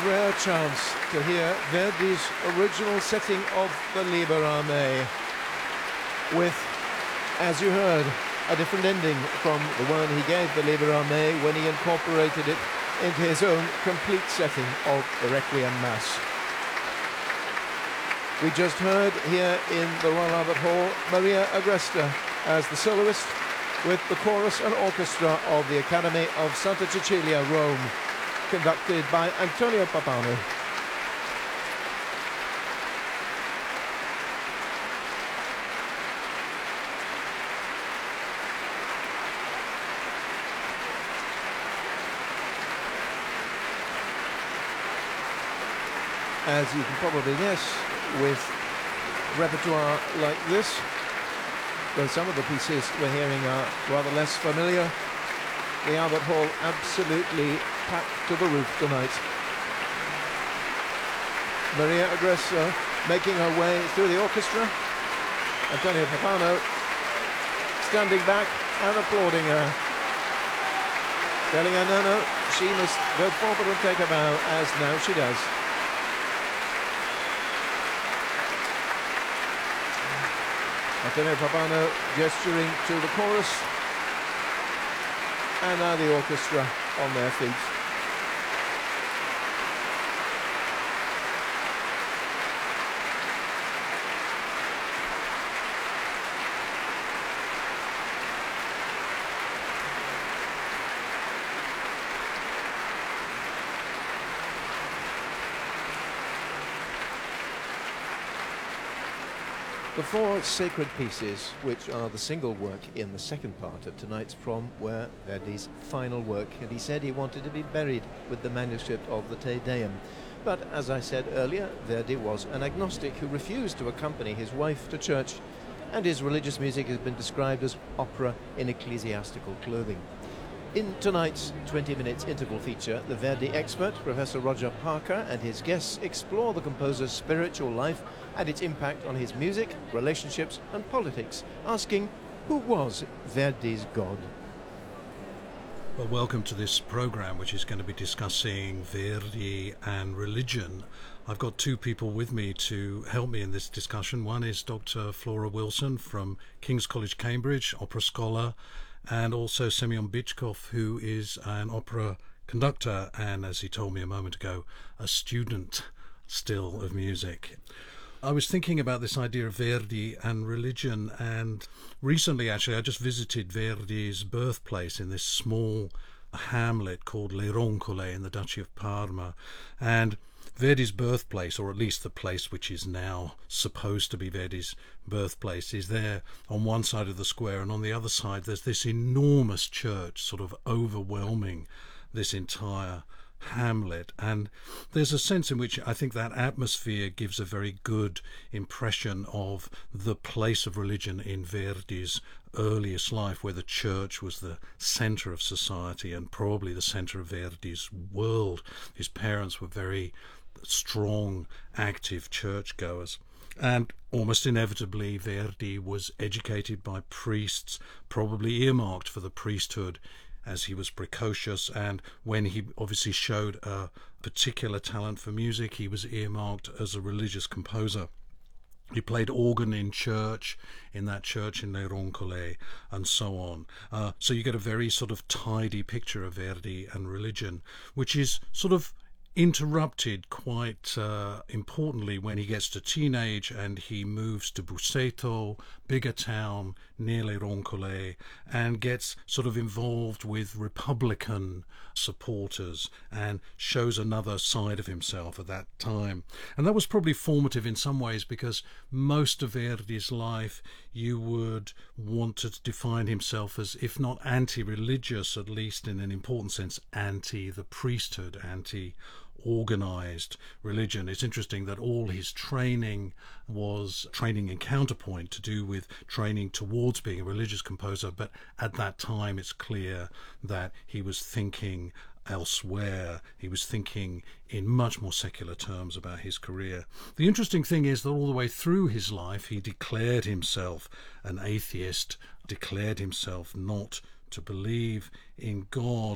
rare chance to hear Verdi's original setting of the Liber a Me, with, as you heard, a different ending from the one he gave the Liber a Me when he incorporated it into his own complete setting of the Requiem Mass. We just heard here in the Royal Albert Hall Maria Agresta as the soloist with the chorus and orchestra of the Academy of Santa Cecilia, Rome, conducted by Antonio Pappano. As you can probably guess, with repertoire like this, though some of the pieces we're hearing are rather less familiar, the Albert Hall absolutely packed to the roof tonight. Maria Agresta making her way through the orchestra, Antonio Pappano standing back and applauding her, telling her no, she must go forward and take a bow, as now she does. Antonio Pappano gesturing to the chorus, and now the orchestra on their feet. The four sacred pieces, which are the single work in the second part of tonight's prom, were Verdi's final work, and he said he wanted to be buried with the manuscript of the Te Deum. But as I said earlier, Verdi was an agnostic who refused to accompany his wife to church, and his religious music has been described as opera in ecclesiastical clothing. In tonight's 20 minutes interval feature, the Verdi expert, Professor Roger Parker, and his guests explore the composer's spiritual life and its impact on his music, relationships and politics, asking, who was Verdi's God? Well, welcome to this program, which is going to be discussing Verdi and religion. I've got two people with me to help me in this discussion. One is Dr. Flora Wilson from King's College, Cambridge, opera scholar, and also Semyon Bychkov, who is an opera conductor and, as he told me a moment ago, a student still of music. I was thinking about this idea of Verdi and religion, and recently actually I just visited Verdi's birthplace in this small hamlet called Le Roncole in the Duchy of Parma, and Verdi's birthplace, or at least the place which is now supposed to be Verdi's birthplace, is there on one side of the square, and on the other side there's this enormous church sort of overwhelming this entire hamlet, and there's a sense in which I think that atmosphere gives a very good impression of the place of religion in Verdi's earliest life, where the church was the centre of society and probably the centre of Verdi's world. His parents were very strong, active churchgoers, and almost inevitably Verdi was educated by priests, probably earmarked for the priesthood as he was precocious, and when he obviously showed a particular talent for music, he was earmarked as a religious composer. He played organ in church, in that church in Le Roncole, and so on. So you get a very sort of tidy picture of Verdi and religion, which is sort of interrupted quite importantly when he gets to teenage and he moves to Busseto, bigger town near Le Roncole, and gets sort of involved with Republican supporters and shows another side of himself at that time. And that was probably formative in some ways, because most of Verdi's life you would want to define himself as, if not anti-religious, at least in an important sense anti the priesthood, anti organised religion. It's interesting that all his training was training in counterpoint, to do with training towards being a religious composer, but at that time it's clear that he was thinking elsewhere. He was thinking in much more secular terms about his career. The interesting thing is that all the way through his life he declared himself an atheist, declared himself not to believe in God,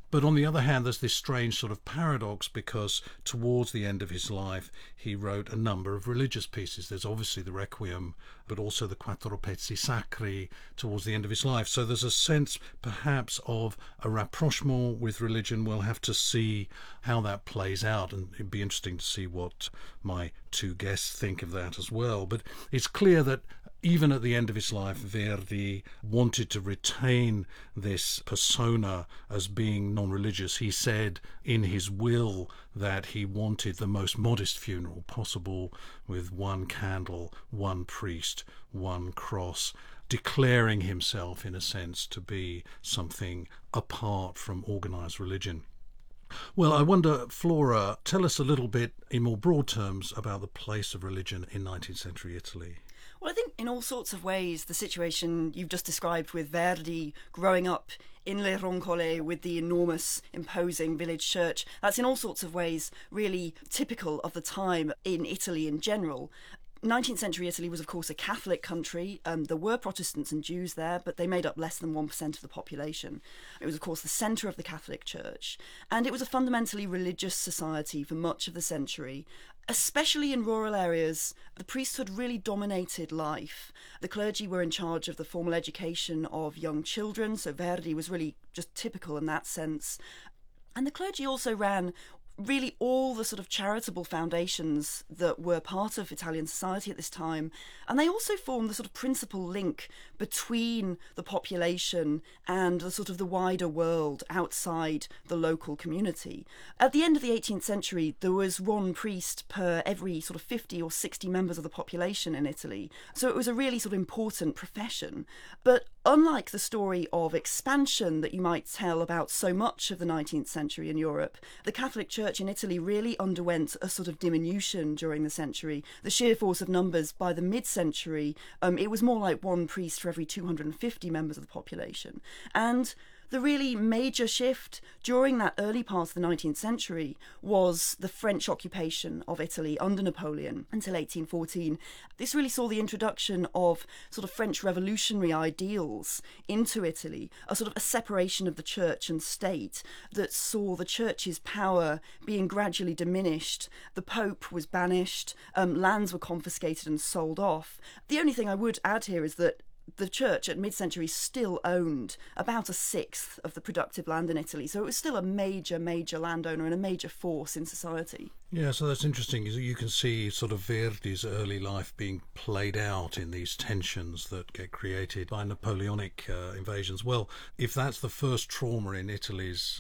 But on the other hand, there's this strange sort of paradox, because towards the end of his life, he wrote a number of religious pieces. There's obviously the Requiem, but also the Quattro Pezzi Sacri towards the end of his life. So there's a sense perhaps of a rapprochement with religion. We'll have to see how that plays out, and it'd be interesting to see what my two guests think of that as well. But it's clear that even at the end of his life, Verdi wanted to retain this persona as being non-religious. He said in his will that he wanted the most modest funeral possible, with one candle, one priest, one cross, declaring himself, in a sense, to be something apart from organised religion. Well, I wonder, Flora, tell us a little bit in more broad terms about the place of religion in 19th century Italy. Well, I think in all sorts of ways, the situation you've just described with Verdi growing up in Le Roncole with the enormous, imposing village church, that's in all sorts of ways really typical of the time in Italy in general. 19th century Italy was, of course, a Catholic country. There were Protestants and Jews there, but they made up less than 1% of the population. It was, of course, the centre of the Catholic Church, and it was a fundamentally religious society for much of the century. Especially in rural areas, the priesthood really dominated life. The clergy were in charge of the formal education of young children, so Verdi was really just typical in that sense. And the clergy also ran really all the sort of charitable foundations that were part of Italian society at this time, and they also formed the sort of principal link between the population and the sort of the wider world outside the local community. At the end of the 18th century, there was one priest per every sort of 50 or 60 members of the population in Italy, so it was a really sort of important profession. But unlike the story of expansion that you might tell about so much of the 19th century in Europe, the Catholic Church in Italy really underwent a sort of diminution during the century. The sheer force of numbers by the mid-century, it was more like one priest for every 250 members of the population. And the really major shift during that early part of the 19th century was the French occupation of Italy under Napoleon until 1814. This really saw the introduction of sort of French revolutionary ideals into Italy, a sort of a separation of the church and state that saw the church's power being gradually diminished. The Pope was banished, lands were confiscated and sold off. The only thing I would add here is that the church at mid-century still owned about a sixth of the productive land in Italy, so it was still a major landowner and a major force in society. Yeah, so that's interesting. You can see sort of Verdi's early life being played out in these tensions that get created by Napoleonic invasions. Well, if that's the first trauma in Italy's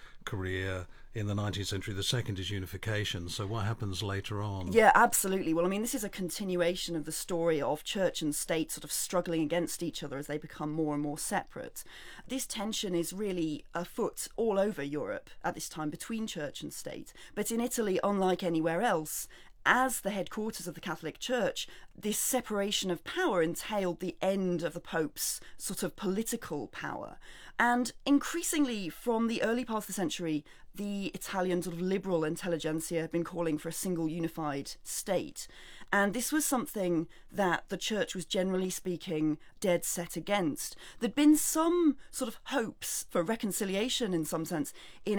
career in the 19th century, the second is unification. So what happens later on? Yeah, absolutely. Well, I mean, this is a continuation of the story of church and state sort of struggling against each other as they become more and more separate. This tension is really afoot all over Europe at this time between church and state. But in Italy, unlike anywhere else, as the headquarters of the Catholic Church, this separation of power entailed the end of the Pope's sort of political power. And increasingly, from the early part of the century, the Italian sort of liberal intelligentsia had been calling for a single unified state. And this was something that the church was, generally speaking, dead set against. There'd been some sort of hopes for reconciliation, in some sense, in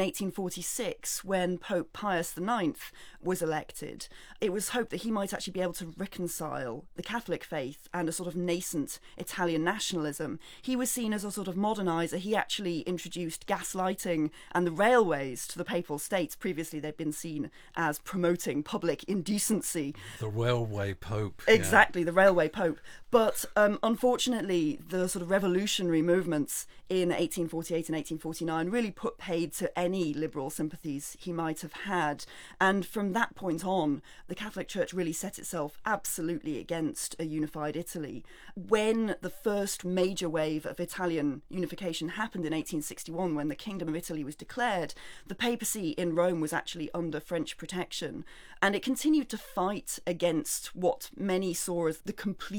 1846 when Pope Pius IX was elected. It was hoped that he might actually be able to reconcile the Catholic faith and a sort of nascent Italian nationalism. He was seen as a sort of moderniser. He actually introduced gas lighting and the railways to the Papal States. Previously, they'd been seen as promoting public indecency. The railway pope. Exactly, the railway pope. But unfortunately, the sort of revolutionary movements in 1848 and 1849 really put paid to any liberal sympathies he might have had. And from that point on, the Catholic Church really set itself absolutely against a unified Italy. When the first major wave of Italian unification happened in 1861, when the Kingdom of Italy was declared, the papacy in Rome was actually under French protection. And it continued to fight against what many saw as the completion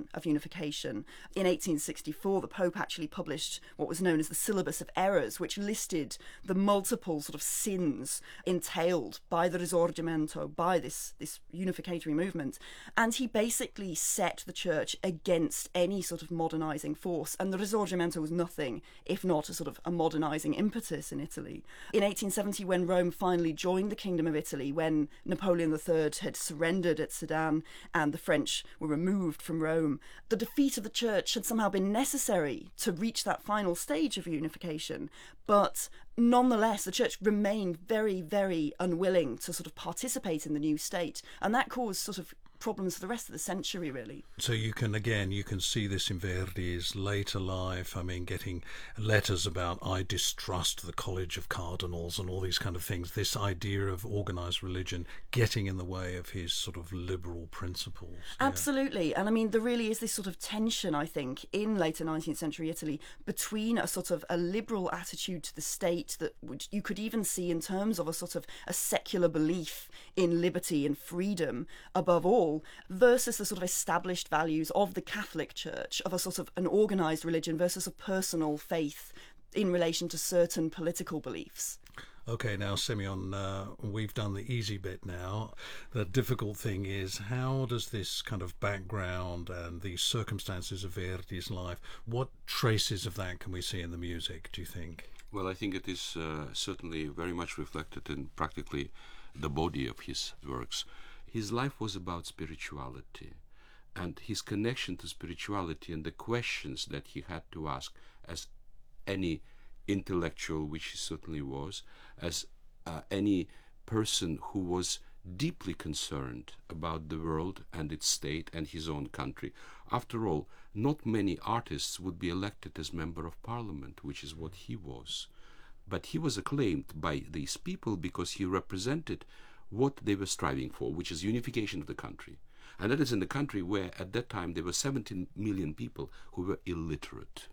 vision of unification. In 1864, the Pope actually published what was known as the Syllabus of Errors, which listed the multiple sort of sins entailed by the Risorgimento, by this unificatory movement. And he basically set the church against any sort of modernising force. And the Risorgimento was nothing if not a sort of a modernising impetus in Italy. In 1870, when Rome finally joined the Kingdom of Italy, when Napoleon III had surrendered at Sedan and the French were removed from Rome, the defeat of the church had somehow been necessary to reach that final stage of unification. But nonetheless, the church remained very, very unwilling to sort of participate in the new state. And that caused sort of problems for the rest of the century, really. So you can see this in Verdi's later life. I mean, getting letters about, I distrust the College of Cardinals and all these kind of things. This idea of organised religion getting in the way of his sort of liberal principles. Absolutely. And I mean, there really is this sort of tension, I think, in later 19th century Italy between a sort of a liberal attitude to the state that you could even see in terms of a sort of a secular belief in liberty and freedom above all, versus the sort of established values of the Catholic Church, of a sort of an organised religion versus a personal faith in relation to certain political beliefs. Okay, now, Simeon, we've done the easy bit now. The difficult thing is, how does this kind of background and the circumstances of Verdi's life, what traces of that can we see in the music, do you think? Well, I think it is certainly very much reflected in practically the body of his works. His life was about spirituality, and his connection to spirituality and the questions that he had to ask, as any intellectual, which he certainly was, as any person who was deeply concerned about the world and its state and his own country. After all, not many artists would be elected as member of parliament, which is what he was. But he was acclaimed by these people because he represented what they were striving for, which is unification of the country. And that is in the country where at that time there were 17 million people who were illiterate.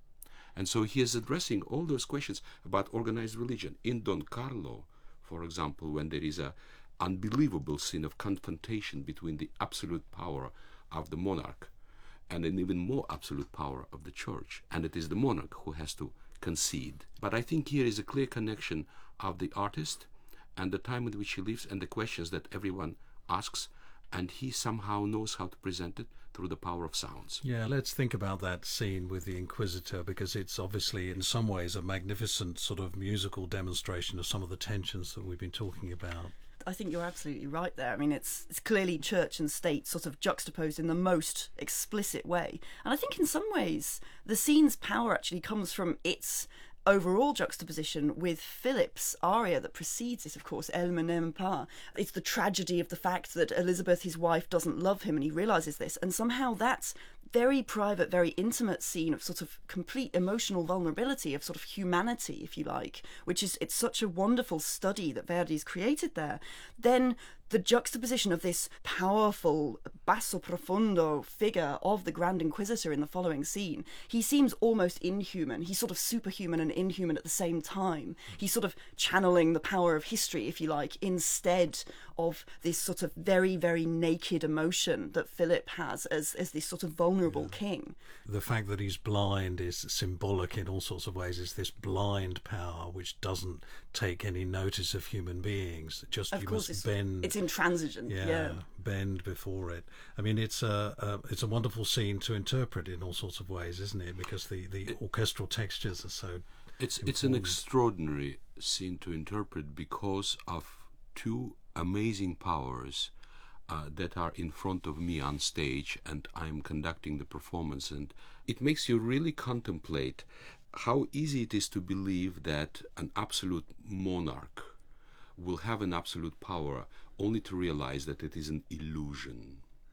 And so he is addressing all those questions about organized religion. In Don Carlo, for example, when there is an unbelievable scene of confrontation between the absolute power of the monarch and an even more absolute power of the church, and it is the monarch who has to concede. But I think here is a clear connection of the artist and the time in which he lives and the questions that everyone asks, and he somehow knows how to present it through the power of sounds. Yeah, let's think about that scene with the Inquisitor, because it's obviously in some ways a magnificent sort of musical demonstration of some of the tensions that we've been talking about. I think you're absolutely right there. I mean, it's clearly church and state sort of juxtaposed in the most explicit way. And I think in some ways the scene's power actually comes from its overall juxtaposition with Philip's aria that precedes it, of course, Elle me n'aime pas. It's the tragedy of the fact that Elizabeth, his wife, doesn't love him, and he realises this. And somehow that's very private, very intimate scene of sort of complete emotional vulnerability, of sort of humanity, if you like, which is, it's such a wonderful study that Verdi's created there. Then the juxtaposition of this powerful basso profondo figure of the Grand Inquisitor in the following scene, he seems almost inhuman. He's sort of superhuman and inhuman at the same time. He's sort of channeling the power of history, if you like, instead of this sort of very, very naked emotion that Philip has as this sort of vulnerable king. The fact that he's blind is symbolic in all sorts of ways. It's this blind power which doesn't take any notice of human beings. Just of you course must bend. It's intransigent. Yeah, bend before it. I mean, it's a wonderful scene to interpret in all sorts of ways, isn't it? Because the orchestral textures are so. It's an extraordinary scene to interpret because of two amazing powers that are in front of me on stage, and I'm conducting the performance, and it makes you really contemplate how easy it is to believe that an absolute monarch will have an absolute power, only to realize that it is an illusion.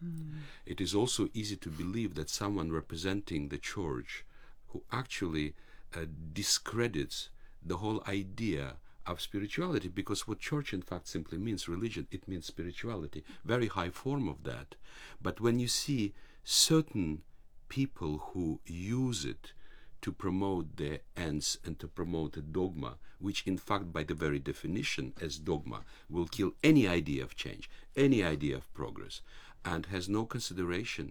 It is also easy to believe that someone representing the church who actually discredits the whole idea of spirituality, because what church in fact simply means religion, it means spirituality, very high form of that. But when you see certain people who use it to promote their ends and to promote a dogma, which in fact by the very definition as dogma will kill any idea of change, any idea of progress, and has no consideration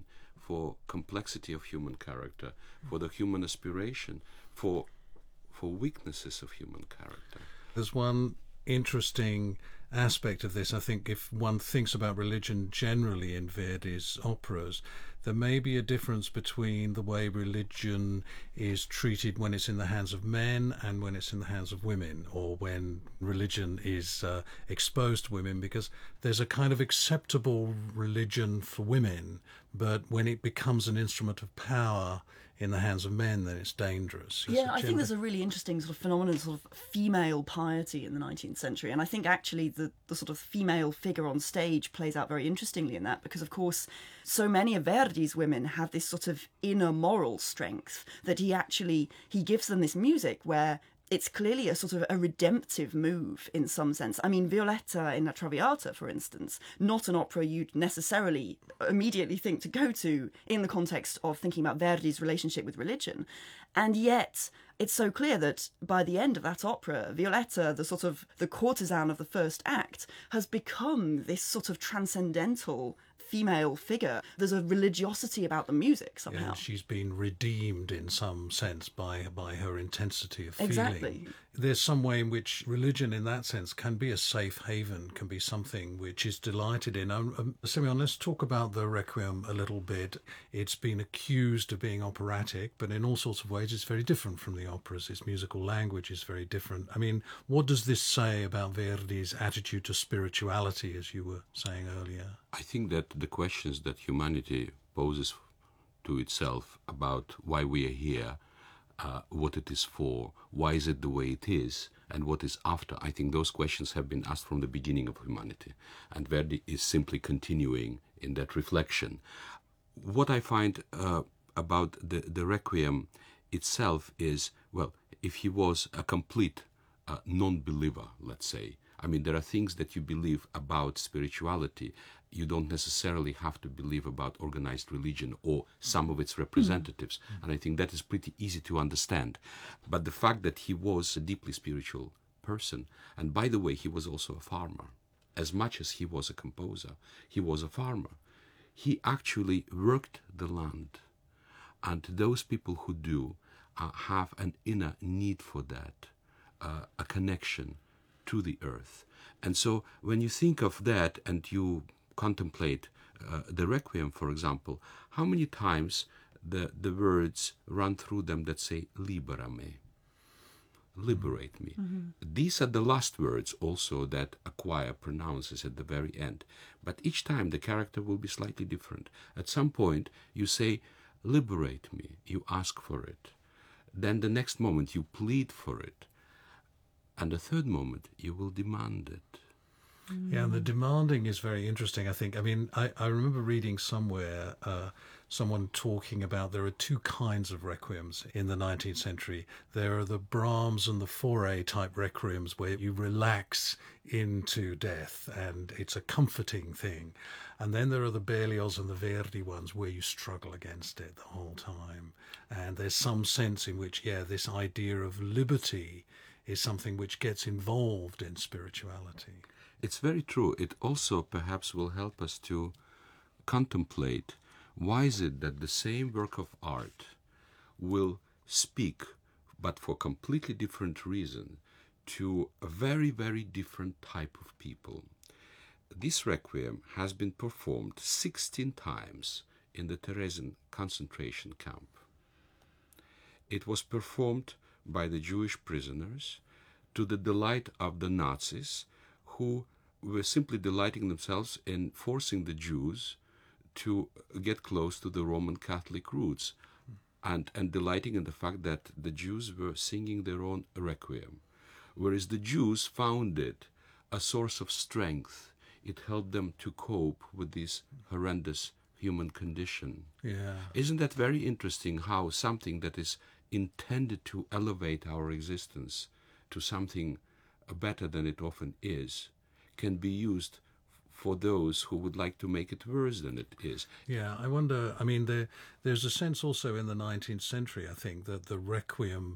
for complexity of human character, for the human aspiration, for weaknesses of human character. There's one interesting aspect of this. I think if one thinks about religion generally in Verdi's operas, there may be a difference between the way religion is treated when it's in the hands of men and when it's in the hands of women, or when religion is exposed to women, because there's a kind of acceptable religion for women, but when it becomes an instrument of power in the hands of men, then it's dangerous. Yeah, I think there's a really interesting sort of phenomenon, sort of female piety in the 19th century. And I think actually the sort of female figure on stage plays out very interestingly in that, because, of course, so many of Verdi's women have this sort of inner moral strength that he gives them this music where it's clearly a sort of a redemptive move in some sense. I mean, Violetta in La Traviata, for instance, not an opera you'd necessarily immediately think to go to in the context of thinking about Verdi's relationship with religion. And yet it's so clear that by the end of that opera, Violetta, the courtesan of the first act, has become this sort of transcendental female figure. There's a religiosity about the music somehow. Yeah, she's been redeemed in some sense by her intensity of feeling. Exactly. There's some way in which religion in that sense can be a safe haven, can be something which is delighted in. Simeon, let's talk about the Requiem a little bit. It's been accused of being operatic, but in all sorts of ways it's very different from the operas. Its musical language is very different. I mean, what does this say about Verdi's attitude to spirituality, as you were saying earlier? I think that the questions that humanity poses to itself about why we are here, what it is for, why is it the way it is, and what is after, I think those questions have been asked from the beginning of humanity. And Verdi is simply continuing in that reflection. What I find about the Requiem itself is, well, if he was a complete non-believer, let's say, I mean, there are things that you believe about spirituality. You don't necessarily have to believe about organized religion or some of its representatives. And I think that is pretty easy to understand. But the fact that he was a deeply spiritual person, and by the way, he was also a farmer. As much as he was a composer, he was a farmer. He actually worked the land. And those people who do have an inner need for that, a connection to the earth. And so when you think of that and you contemplate the Requiem, for example, how many times the words run through them that say, libera me, liberate me. Mm-hmm. These are the last words also that a choir pronounces at the very end. But each time the character will be slightly different. At some point you say, liberate me, you ask for it. Then the next moment you plead for it. And the third moment, you will demand it. Yeah, the demanding is very interesting, I think. I mean, I remember reading somewhere someone talking about there are two kinds of requiems in the 19th century. There are the Brahms and the Fauré type requiems where you relax into death and it's a comforting thing. And then there are the Berlioz and the Verdi ones where you struggle against it the whole time. And there's some sense in which, this idea of liberty is something which gets involved in spirituality. It's very true. It also perhaps will help us to contemplate why is it that the same work of art will speak, but for completely different reason, to a very, very different type of people. This Requiem has been performed 16 times in the Terezin concentration camp. It was performed by the Jewish prisoners to the delight of the Nazis, who were simply delighting themselves in forcing the Jews to get close to the Roman Catholic roots and delighting in the fact that the Jews were singing their own Requiem. Whereas the Jews found it a source of strength. It helped them to cope with this horrendous human condition. Yeah. Isn't that very interesting how something that is intended to elevate our existence to something better than it often is can be used for those who would like to make it worse than it is. Yeah, I wonder, I mean, there's a sense also in the 19th century, I think, that the Requiem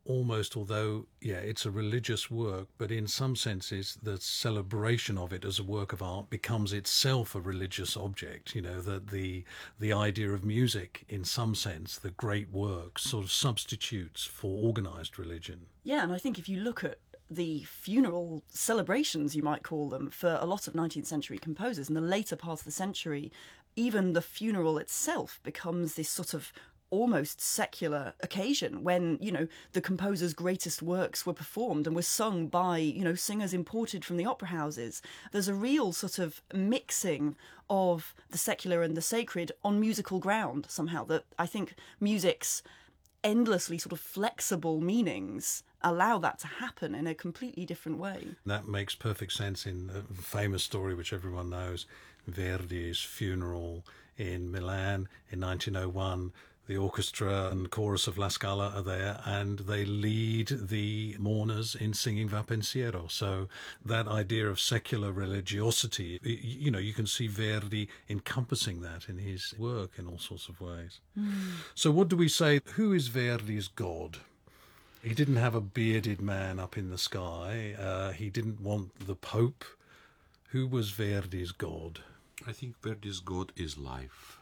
almost, although, it's a religious work, but in some senses the celebration of it as a work of art becomes itself a religious object, that the idea of music, in some sense, the great work, sort of substitutes for organised religion. Yeah, and I think if you look at the funeral celebrations, you might call them, for a lot of 19th century composers in the later part of the century, even the funeral itself becomes this sort of almost secular occasion when, the composer's greatest works were performed and were sung by, singers imported from the opera houses. There's a real sort of mixing of the secular and the sacred on musical ground somehow, that I think music's endlessly sort of flexible meanings allow that to happen in a completely different way. That makes perfect sense in the famous story which everyone knows, Verdi's funeral in Milan in 1901. The orchestra and chorus of La Scala are there, and they lead the mourners in singing Va Pensiero. So that idea of secular religiosity, you can see Verdi encompassing that in his work in all sorts of ways. So what do we say? Who is Verdi's God? He didn't have a bearded man up in the sky. He didn't want the Pope. Who was Verdi's God? I think Verdi's God is life.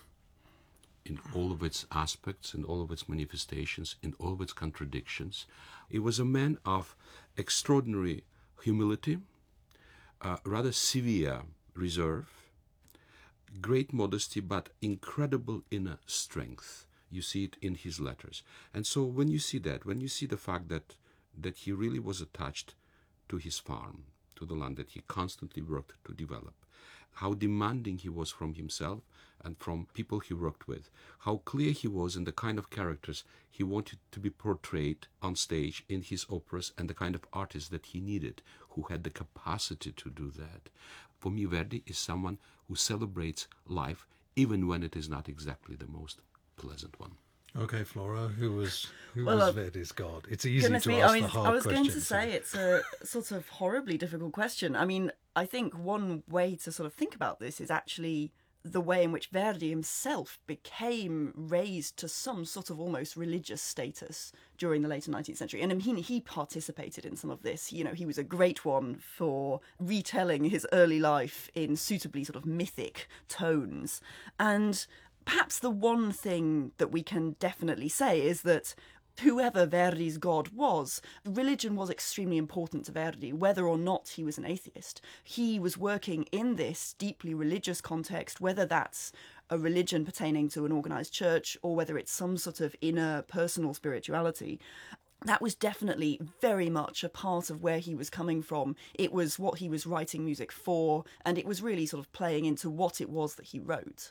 In all of its aspects, in all of its manifestations, in all of its contradictions. He was a man of extraordinary humility, rather severe reserve, great modesty, but incredible inner strength. You see it in his letters. And so when you see that, when you see the fact that he really was attached to his farm, to the land that he constantly worked to develop, how demanding he was from himself and from people he worked with, how clear he was in the kind of characters he wanted to be portrayed on stage in his operas, and the kind of artist that he needed, who had the capacity to do that. For me, Verdi is someone who celebrates life even when it is not exactly the most pleasant one. Okay, Flora, who was Verdi's God? It's easy to ask the hard questions. I was going to say it's a sort of horribly difficult question. I mean, I think one way to sort of think about this is actually the way in which Verdi himself became raised to some sort of almost religious status during the later 19th century. And I mean, he participated in some of this. He was a great one for retelling his early life in suitably sort of mythic tones. And perhaps the one thing that we can definitely say is that whoever Verdi's God was, religion was extremely important to Verdi, whether or not he was an atheist. He was working in this deeply religious context, whether that's a religion pertaining to an organised church or whether it's some sort of inner personal spirituality. That was definitely very much a part of where he was coming from. It was what he was writing music for, and it was really sort of playing into what it was that he wrote.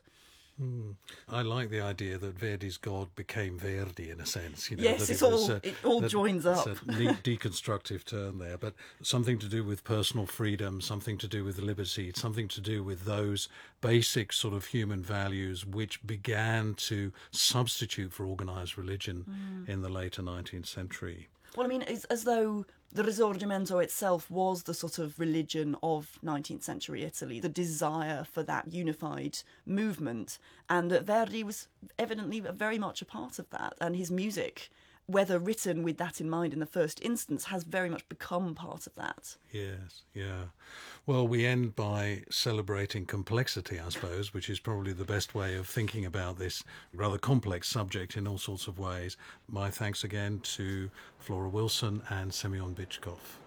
I like the idea that Verdi's God became Verdi in a sense. Yes, it all joins up. It's a neat deconstructive turn there, but something to do with personal freedom, something to do with liberty, something to do with those basic sort of human values which began to substitute for organised religion in the later 19th century. Well, I mean, it's as though the Risorgimento itself was the sort of religion of 19th century Italy, the desire for that unified movement, and that Verdi was evidently very much a part of that, and his music, whether written with that in mind in the first instance, has very much become part of that. Yes, yeah. Well, we end by celebrating complexity, I suppose, which is probably the best way of thinking about this rather complex subject in all sorts of ways. My thanks again to Flora Wilson and Semyon Bychkov.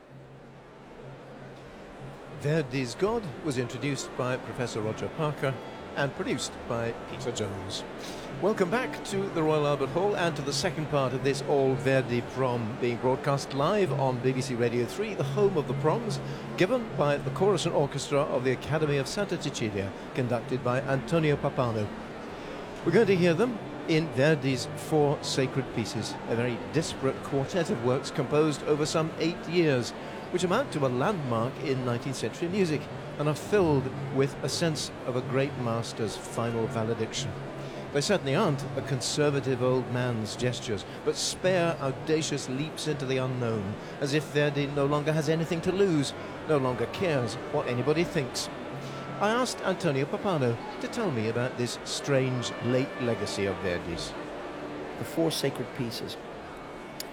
Verdi's God was introduced by Professor Roger Parker and produced by Peter Jones. Welcome back to the Royal Albert Hall and to the second part of this All Verdi Prom, being broadcast live on BBC Radio 3, the home of the proms, given by the chorus and orchestra of the Academy of Santa Cecilia, conducted by Antonio Pappano. We're going to hear them in Verdi's four sacred pieces, a very disparate quartet of works composed over some 8 years, which amount to a landmark in 19th century music and are filled with a sense of a great master's final valediction. They certainly aren't a conservative old man's gestures, but spare, audacious leaps into the unknown, as if Verdi no longer has anything to lose, no longer cares what anybody thinks. I asked Antonio Pappano to tell me about this strange late legacy of Verdi's. The four sacred pieces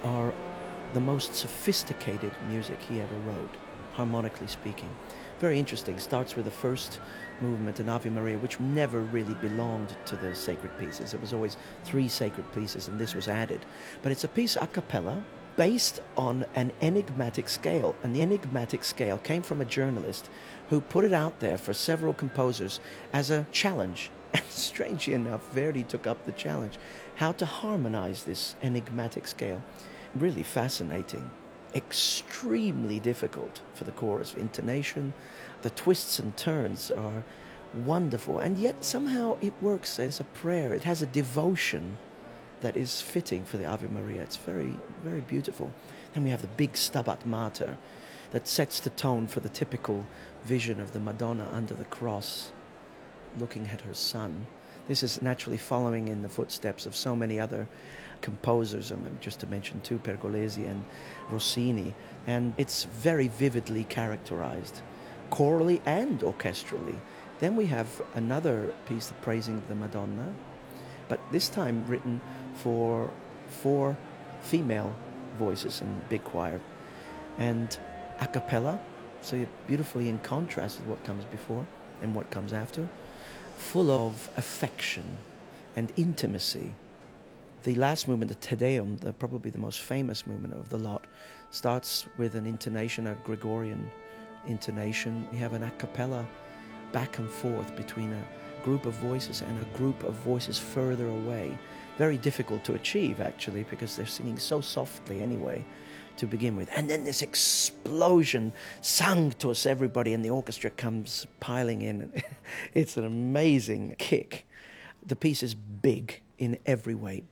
are the most sophisticated music he ever wrote, harmonically speaking. Very interesting. Starts with the first movement in Ave Maria, which never really belonged to the sacred pieces. It was always 3 sacred pieces, and this was added. But it's a piece a cappella based on an enigmatic scale. And the enigmatic scale came from a journalist who put it out there for several composers as a challenge. And strangely enough, Verdi took up the challenge. How to harmonize this enigmatic scale. Really fascinating. Extremely difficult for the chorus. Intonation, the twists and turns are wonderful. And yet somehow it works as a prayer. It has a devotion that is fitting for the Ave Maria. It's very, very beautiful. Then we have the big Stabat Mater that sets the tone for the typical vision of the Madonna under the cross, looking at her son. This is naturally following in the footsteps of so many other composers, just to mention 2, Pergolesi and Rossini, and it's very vividly characterized, chorally and orchestrally. Then we have another piece praising the Madonna, but this time written for 4 female voices in big choir, and a cappella, so you're beautifully in contrast with what comes before and what comes after, full of affection and intimacy. The last movement, the Te Deum, probably the most famous movement of the lot, starts with an intonation, a Gregorian intonation. We have an a cappella back and forth between a group of voices and a group of voices further away. Very difficult to achieve, actually, because they're singing so softly anyway to begin with. And then this explosion, Sanctus, everybody, and the orchestra comes piling in. It's an amazing kick. The piece is big in every way.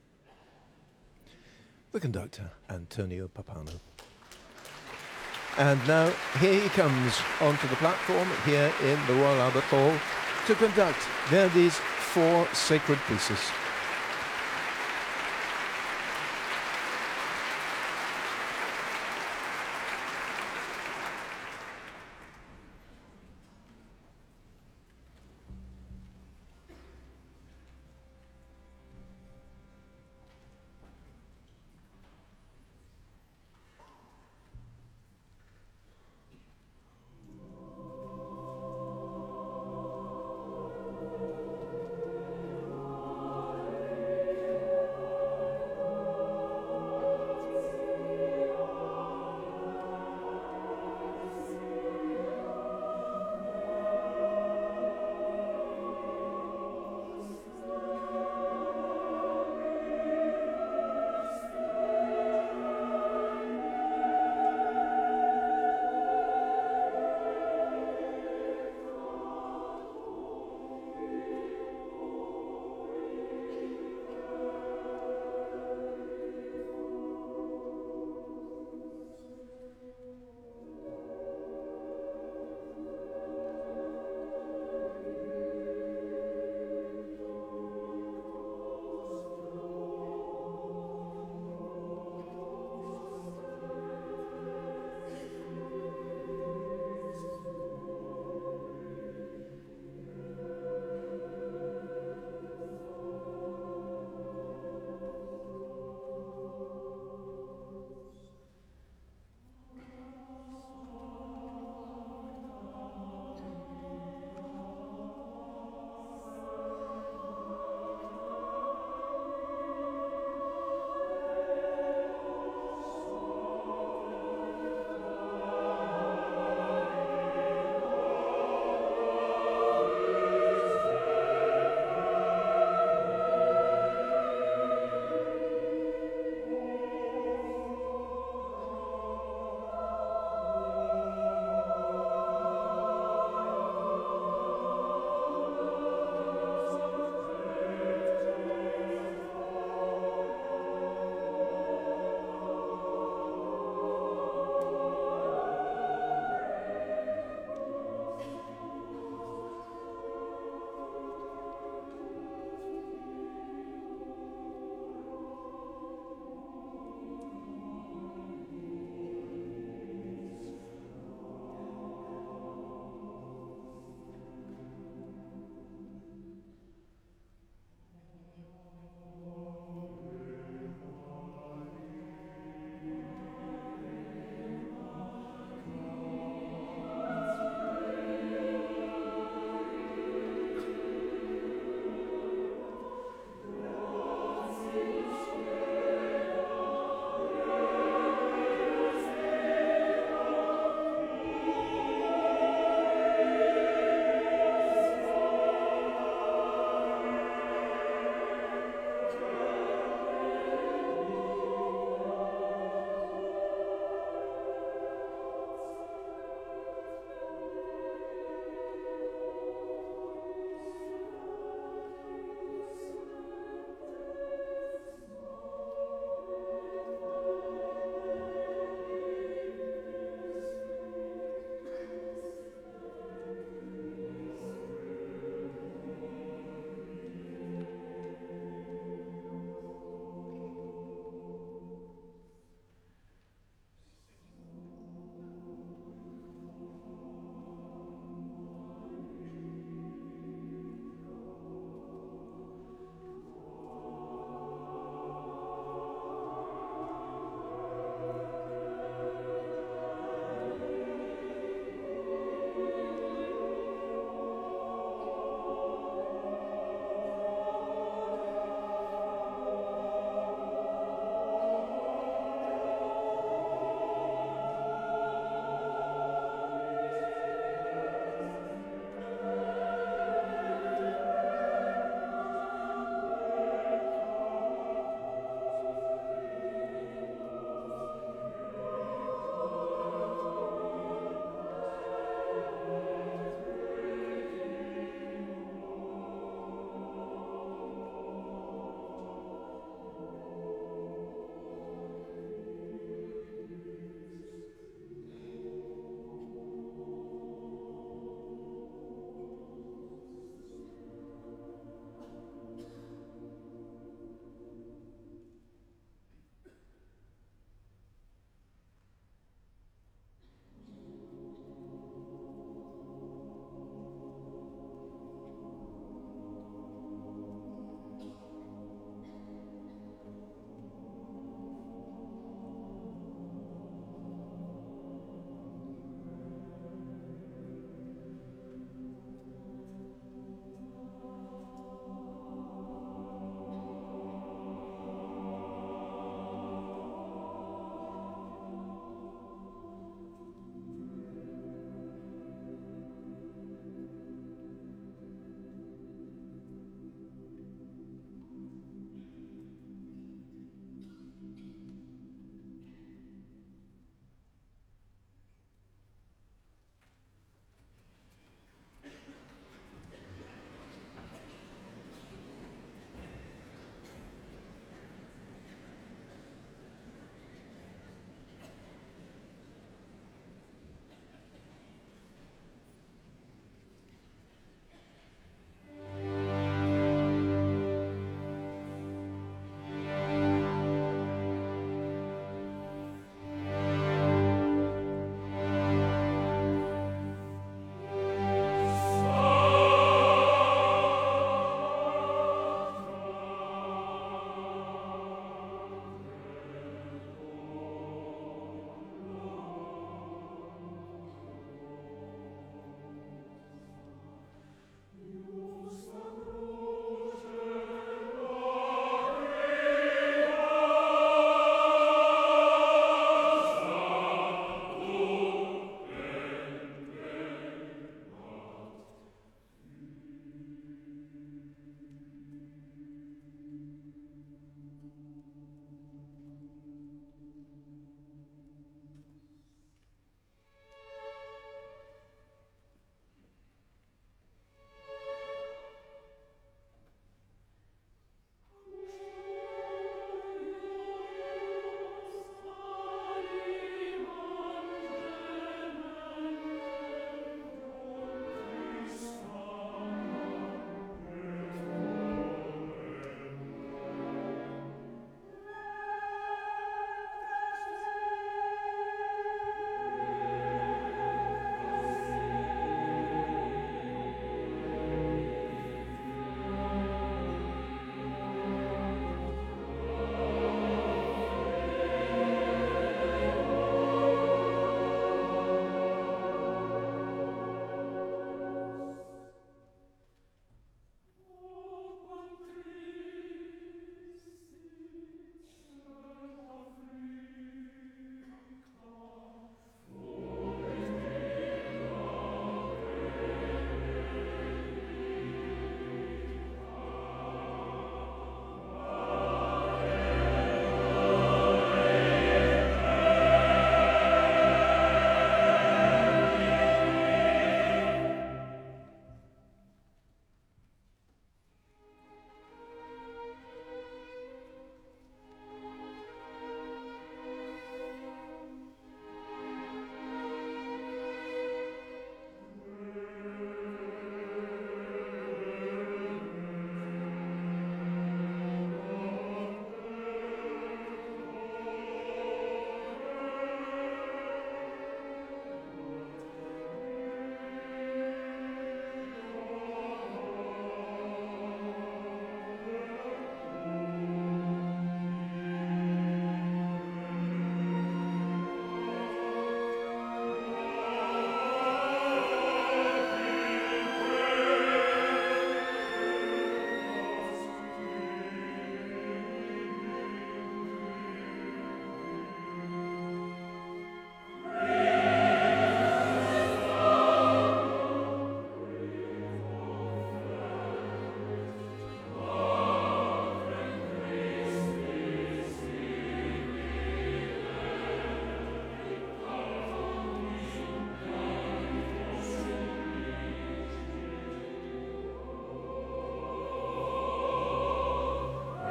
The conductor, Antonio Pappano. And now here he comes onto the platform here in the Royal Albert Hall to conduct Verdi's 4 sacred pieces.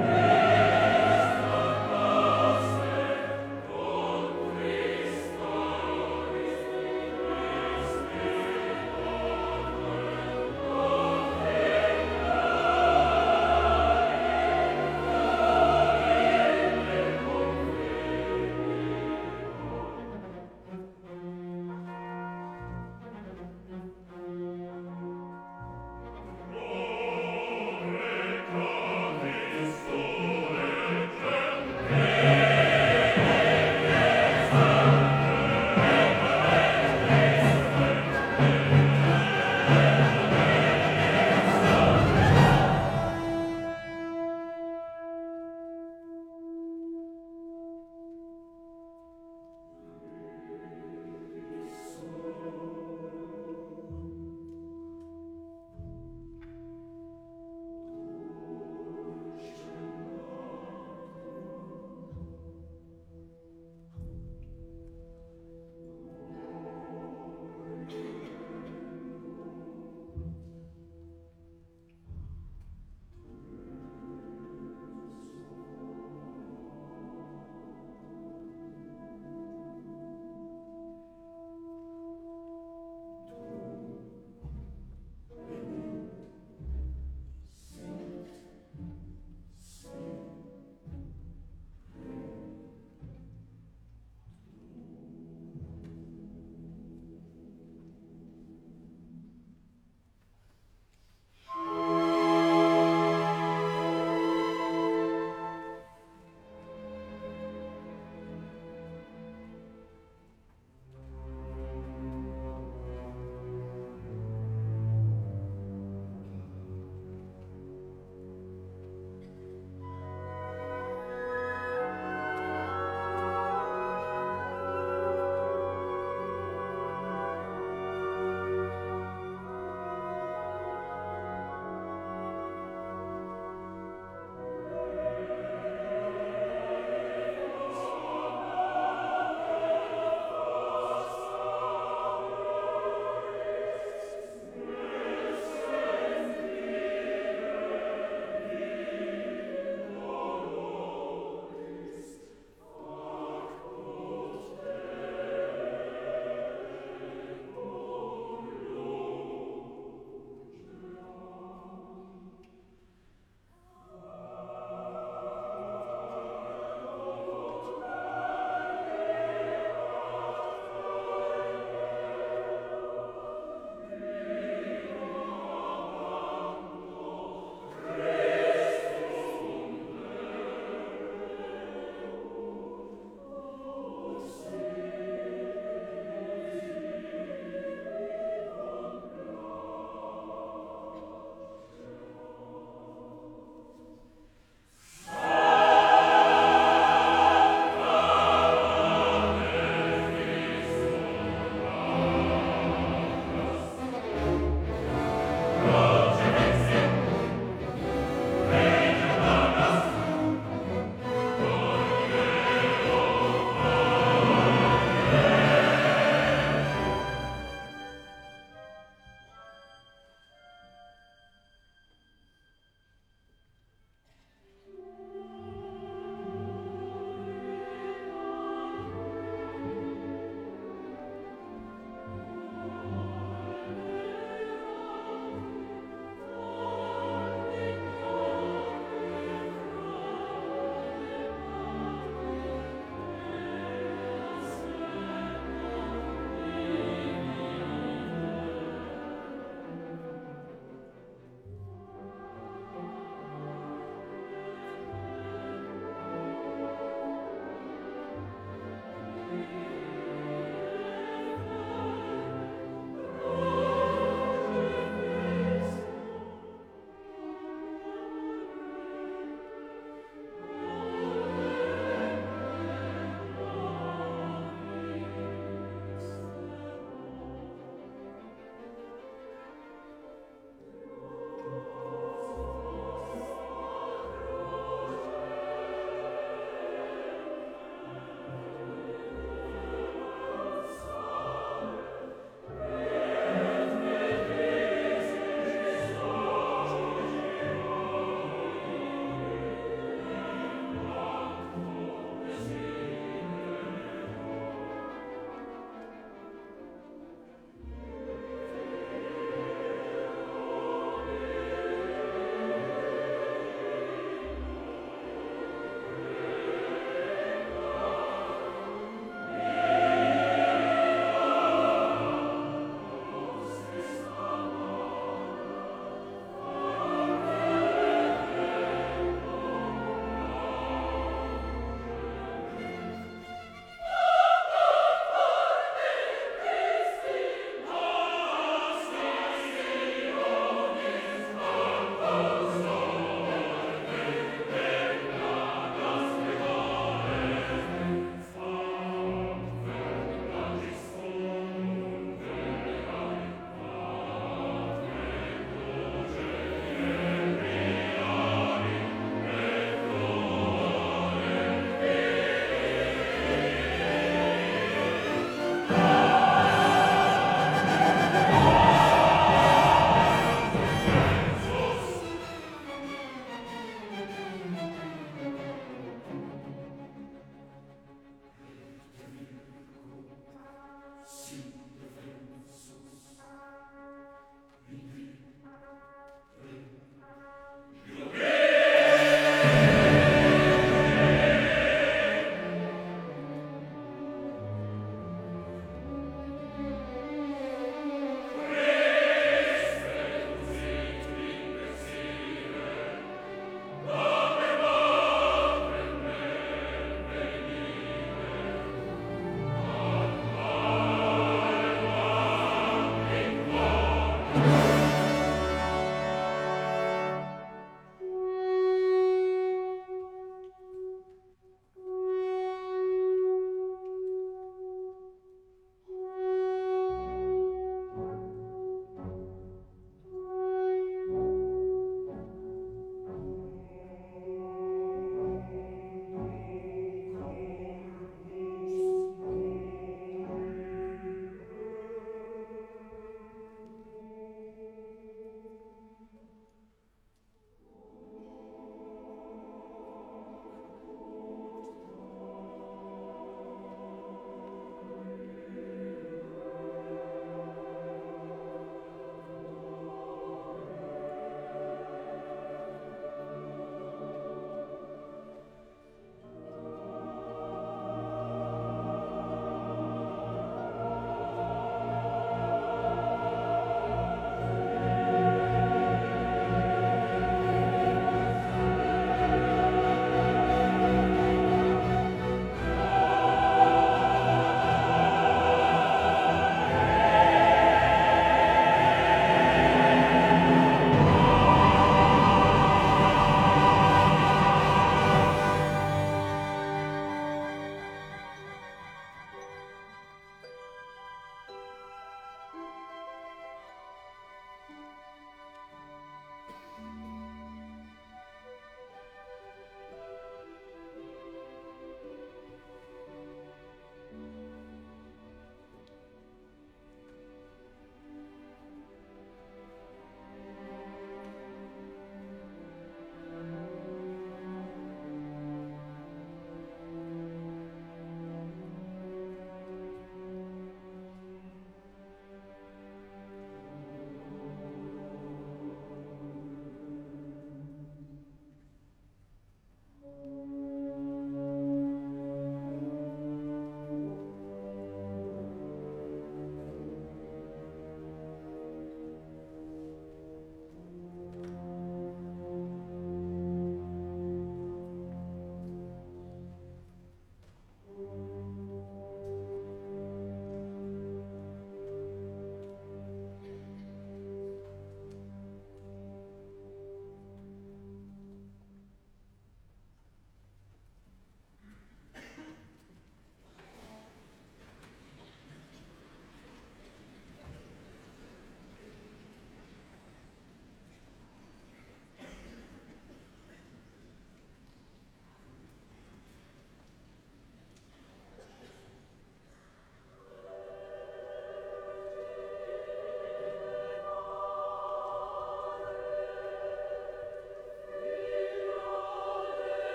Glory,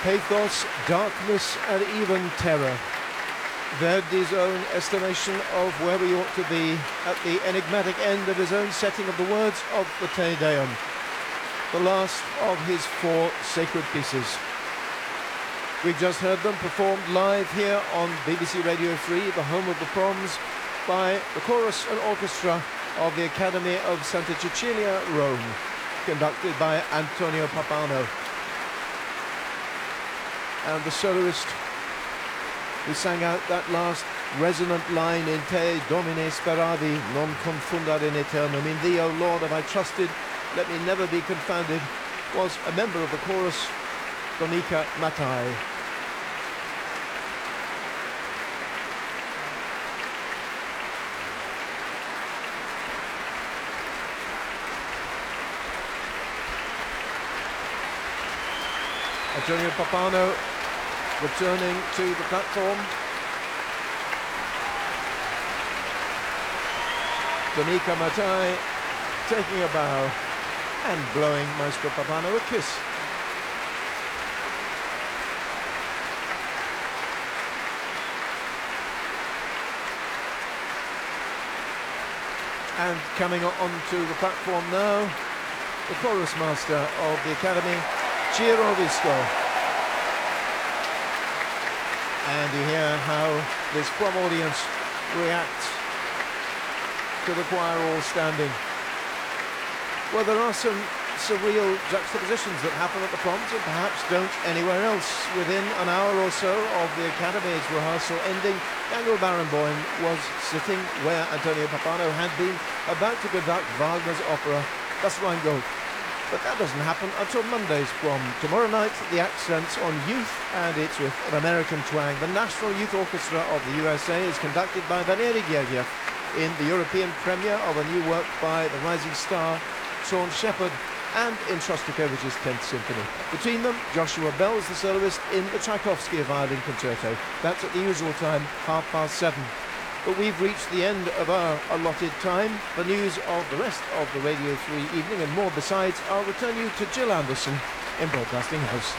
pathos, darkness and even terror. Verdi's own estimation of where we ought to be at the enigmatic end of his own setting of the words of the Te Deum, the last of his 4 sacred pieces. We've just heard them performed live here on BBC Radio 3, the home of the Proms, by the chorus and orchestra of the Academy of Santa Cecilia, Rome, conducted by Antonio Pappano. And the soloist who sang out that last resonant line in Te Domine speravi, non confundar in aeternum, in thee, O Lord, have I trusted, let me never be confounded, was a member of the chorus, Donika Matai. Antonio Pappano returning to the platform. Donika Matai taking a bow and blowing Maestro Pappano a kiss. And coming onto the platform now, the chorus master of the Academy, Ciro Visco. And you hear how this prom audience reacts to the choir all standing. Well, there are some surreal juxtapositions that happen at the proms and perhaps don't anywhere else. Within an hour or so of the Academy's rehearsal ending, Daniel Barenboim was sitting where Antonio Pappano had been, about to conduct Wagner's opera Das Rheingold. But that doesn't happen until Monday's prom. Tomorrow night, the accent's on youth, and it's with an American twang. The National Youth Orchestra of the USA is conducted by Valery Gergiev in the European premiere of a new work by the rising star Sean Shepard, and in Shostakovich's 10th Symphony. Between them, Joshua Bell's the soloist in the Tchaikovsky Violin Concerto. That's at the usual time, 7:30. But we've reached the end of our allotted time. For news of the rest of the Radio 3 evening and more besides, I'll return you to Jill Anderson in Broadcasting House.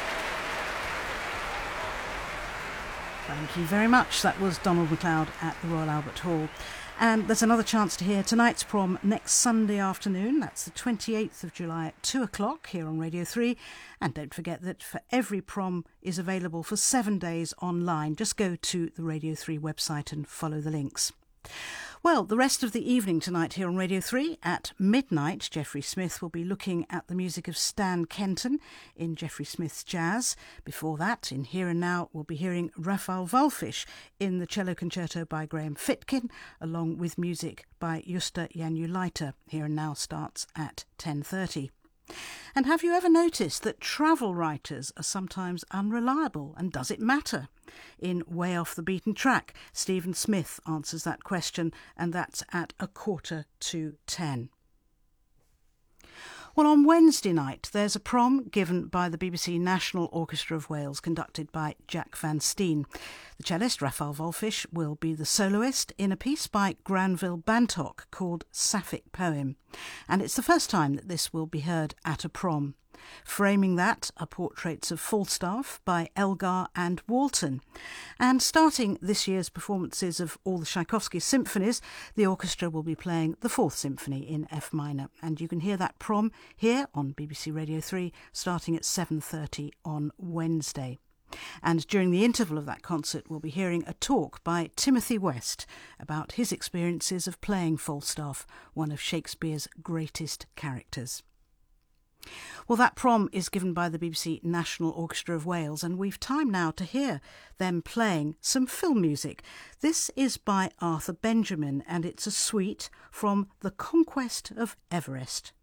Thank you very much. That was Donald MacLeod at the Royal Albert Hall. And there's another chance to hear tonight's prom next Sunday afternoon. That's the 28th of July at 2 o'clock here on Radio 3. And don't forget that For Every Prom is available for 7 days online. Just go to the Radio 3 website and follow the links. Well, the rest of the evening tonight here on Radio 3 at midnight, Geoffrey Smith will be looking at the music of Stan Kenton in Geoffrey Smith's Jazz. Before that, in Here and Now, we'll be hearing Rafael Wallfisch in the cello concerto by Graham Fitkin, along with music by Justa Janulaita. Here and Now starts at 10:30. And have you ever noticed that travel writers are sometimes unreliable, and does it matter? In Way Off the Beaten Track, Stephen Smith answers that question, and that's at 9:45. Well, on Wednesday night, there's a prom given by the BBC National Orchestra of Wales, conducted by Jack Van Steen. The cellist, Rafael Wallfisch, will be the soloist in a piece by Granville Bantock called Sapphic Poem. And it's the first time that this will be heard at a prom. Framing that are portraits of Falstaff by Elgar and Walton. And starting this year's performances of all the Tchaikovsky symphonies, the orchestra will be playing the 4th Symphony in F minor. And you can hear that prom here on BBC Radio 3 starting at 7:30 on Wednesday. And during the interval of that concert, we'll be hearing a talk by Timothy West about his experiences of playing Falstaff, one of Shakespeare's greatest characters. Well, that prom is given by the BBC National Orchestra of Wales, and we've time now to hear them playing some film music. This is by Arthur Benjamin, and it's a suite from The Conquest of Everest.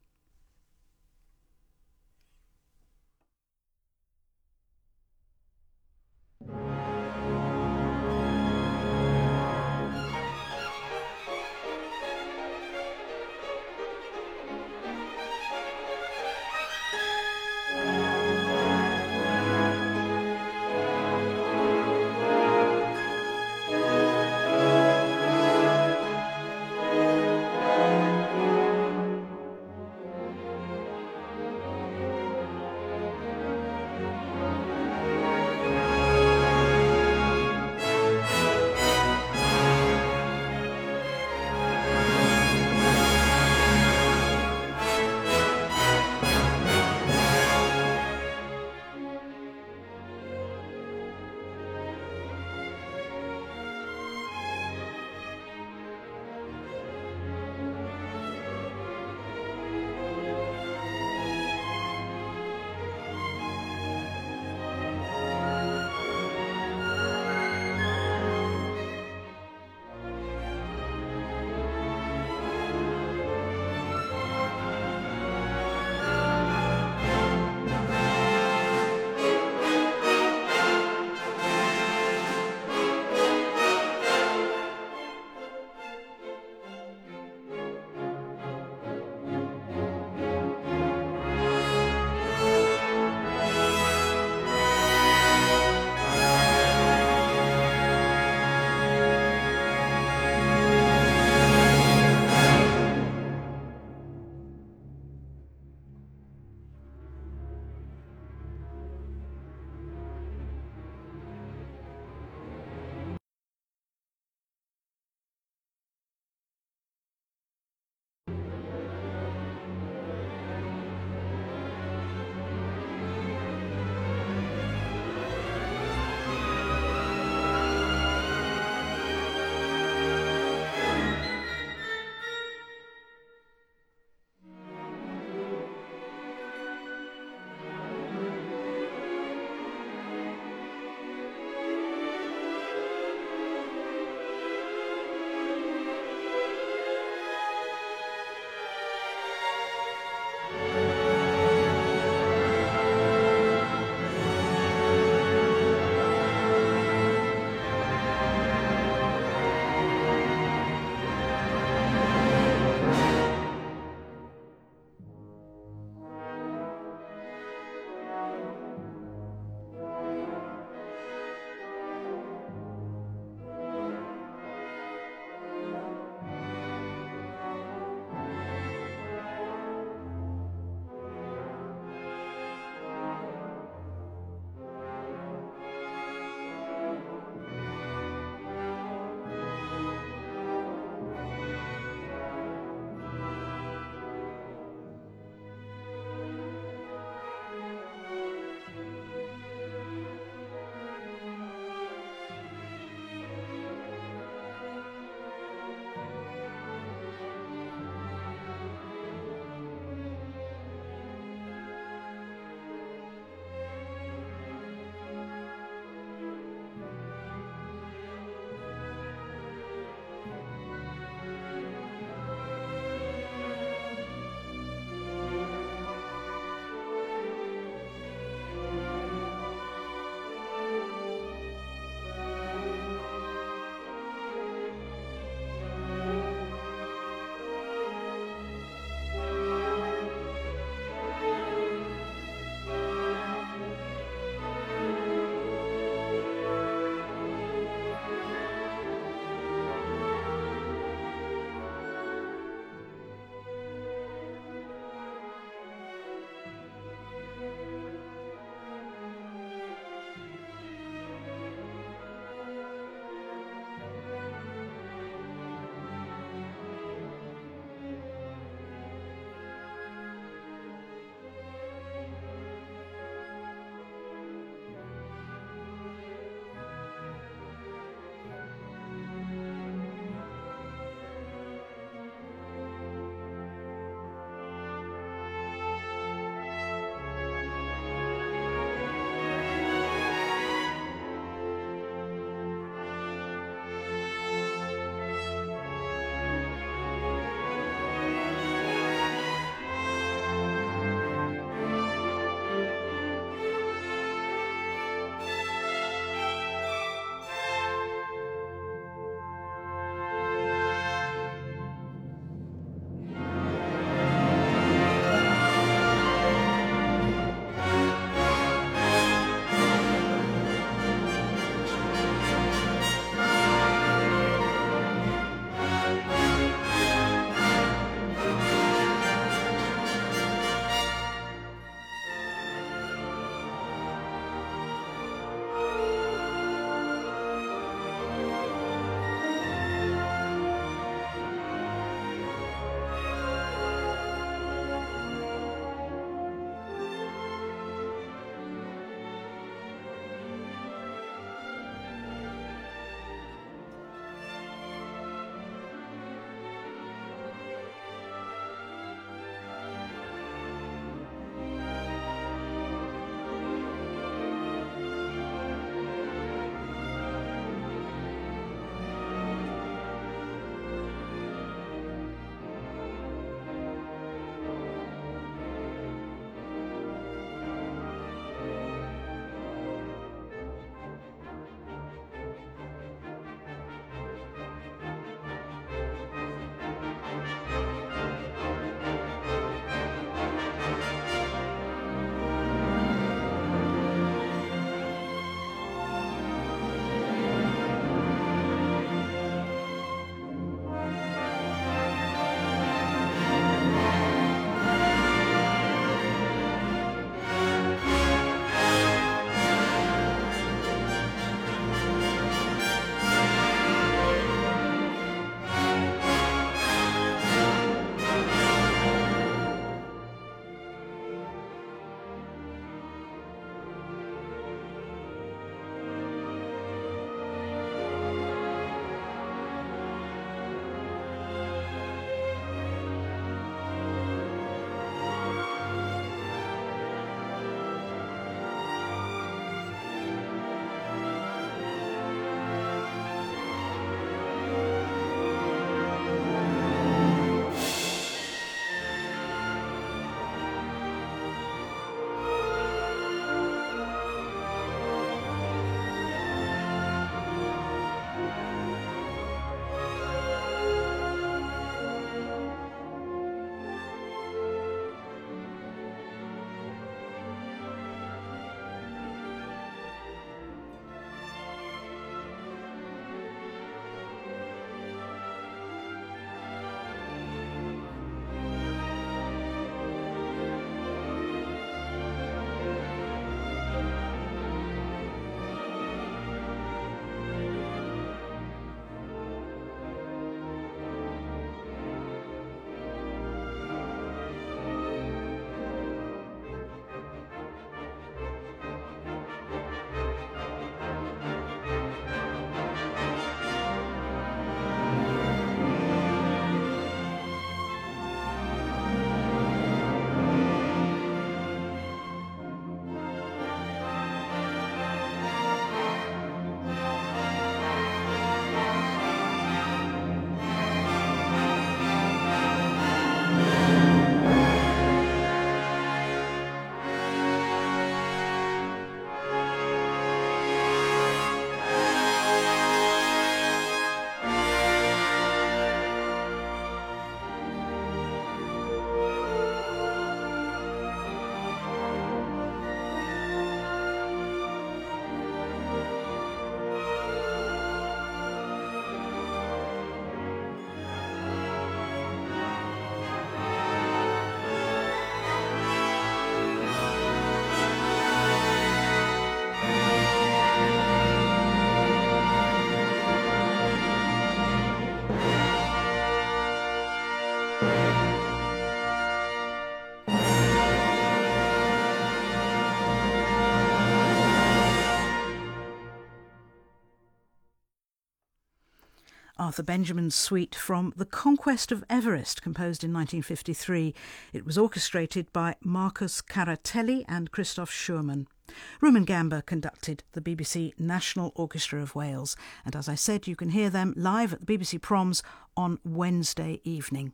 Arthur Benjamin's suite from The Conquest of Everest, composed in 1953. It was orchestrated by Marcus Caratelli and Christoph Schurman. Rumengamba conducted the BBC National Orchestra of Wales, and as I said, you can hear them live at the BBC Proms on Wednesday evening.